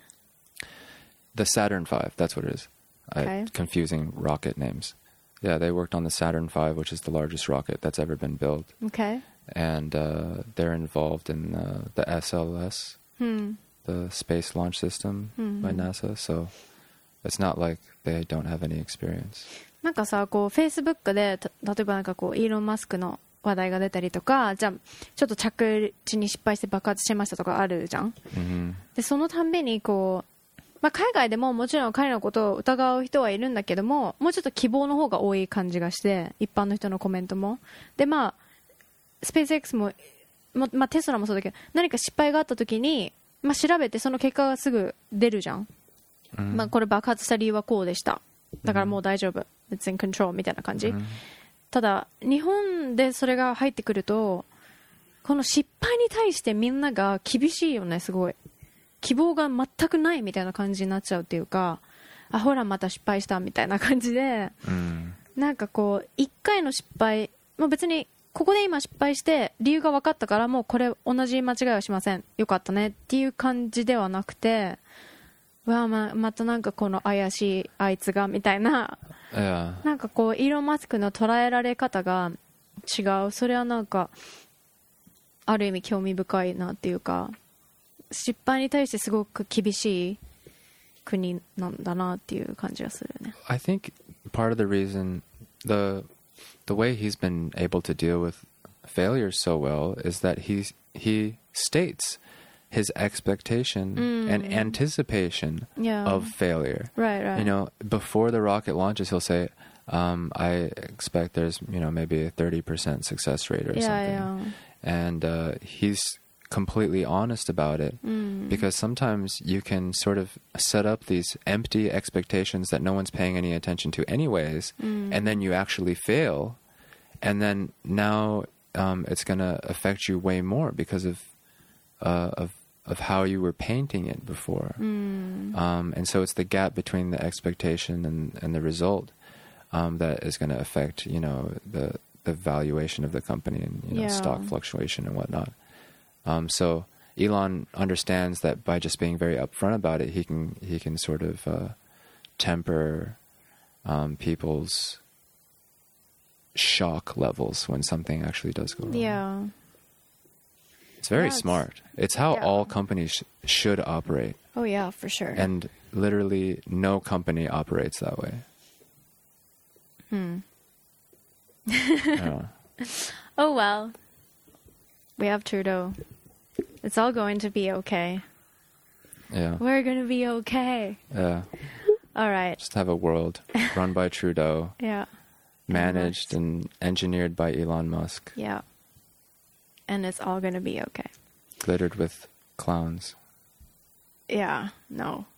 The Saturn V. That's what it is. Okay. Confusing rocket names. Yeah, they worked on the Saturn V, which is the largest rocket that's ever been built. Okay And they're involved in the SLS, the Space Launch System by NASA. So it's not like they don't have any experience. なんかさこうフェイスブックで例えばなんかこうイーロン・マスクの話題が出たりとかじゃあちょっと着地に失敗して爆発しましたとかあるじゃん Mm-hmm. でそのたんびにこう、まあ、海外でももちろん彼のことを疑う人はいるんだけどももうちょっと希望の方が多い感じがして一般の人のコメントもでまあスペース X も、まあ、テスラもそうだけど何か失敗があった時に、まあ、調べてその結果がすぐ出るじゃん、まあ、これ爆発した理由はこうでしただからもう大丈夫It's in control みたいな感じ、ただ日本でそれが入ってくるとこの失敗に対してみんなが厳しいよねすごい希望が全くないみたいな感じになっちゃうっていうかあほらまた失敗したみたいな感じで、なんかこう1回の失敗、まあ、別にここで今失敗して理由が分かったからもうこれ同じ間違いはしませんよかったねっていう感じではなくてわあ またなんかこの怪しいあいつがみたいな Yeah. なんかこうイーロン・マスクの捉えられ方が違うそれはなんかある意味興味深いなっていうか失敗に対してすごく厳しい国なんだなっていう感じがするね I think part of the reason the way he's been able to deal with failure so well is that he states his expectation and anticipation Yeah. of failure. Right. Before the rocket launches, he'll say, I expect there's, maybe a 30% success rate or something. And he's completely honest about it because sometimes you can sort of set up these empty expectations that no one's paying any attention to anyways, and then you actually fail. And then now it's going to affect you way more because of how you were painting it before. And so it's the gap between the expectation and the result that is going to affect, the valuation of the company and, stock fluctuation and whatnot. So Elon understands that by just being very upfront about it, he can sort of temper people's shock levels when something actually does go wrong. Yeah. It's very Yeah, smart. It's how yeah. all companies should operate. Oh yeah, for sure. And literally no company operates that way. Yeah. Oh well. We have Trudeau. It's all going to be okay. Yeah. We're going to be okay. Yeah. All right. Just have a world run by Trudeau, Yeah. managed and engineered by Elon Musk, Yeah. And it's all going to be okay. glittered with clowns. Yeah. No.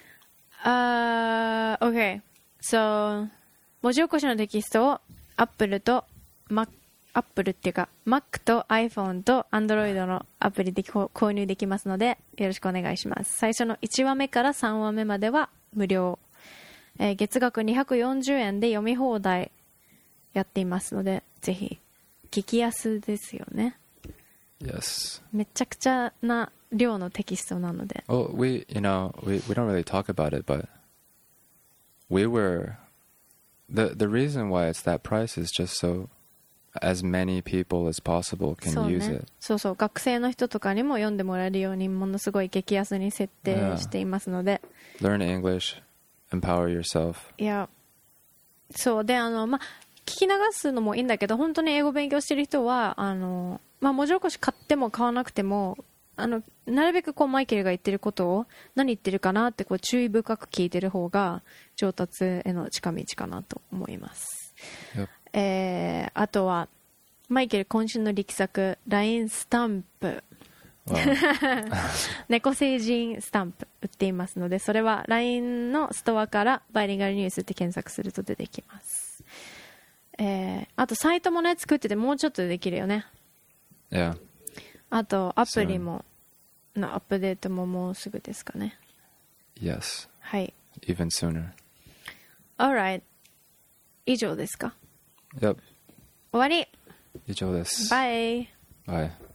Okay. So, 文字起こしのテキストを Apple と Apple っていうか Mac と iPhone と Android のアプリで購入できますのでよろしくお願いします。最初の1話目から3話目までは無料、月額240円で読み放題やっていますのでぜひ聞きやすですよね。 Yes. めちゃくちゃな量のテキストなので。 Well, we don't really talk about it, but we were the reason why it's that price is just so as many people as possible can そう use ね it. そうそう学生の人とかにも読んでもらえるようにものすごい激安に設定していますので、 Learn English, empower yourself. いやそうで聞き流すのもいいんだけど本当に英語勉強してる人は文字起こし買っても買わなくてもなるべくこうマイケルが言ってることを何言ってるかなってこう注意深く聞いてる方が上達への近道かなと思います。 Yep. あとはマイケル渾身の力作 LINE スタンプ Wow. 猫星人スタンプ売っていますのでそれは LINE のストアからバイリンガルニュースって検索すると出てきます。あとサイトもね作っててもうちょっとでできるよね。 Yeah. あとアプリものアップデートももうすぐですかね。 Yes. はい。 Even sooner. Alright 以上ですか。 Yep. 終わり。 以上です。 バイ。 Bye.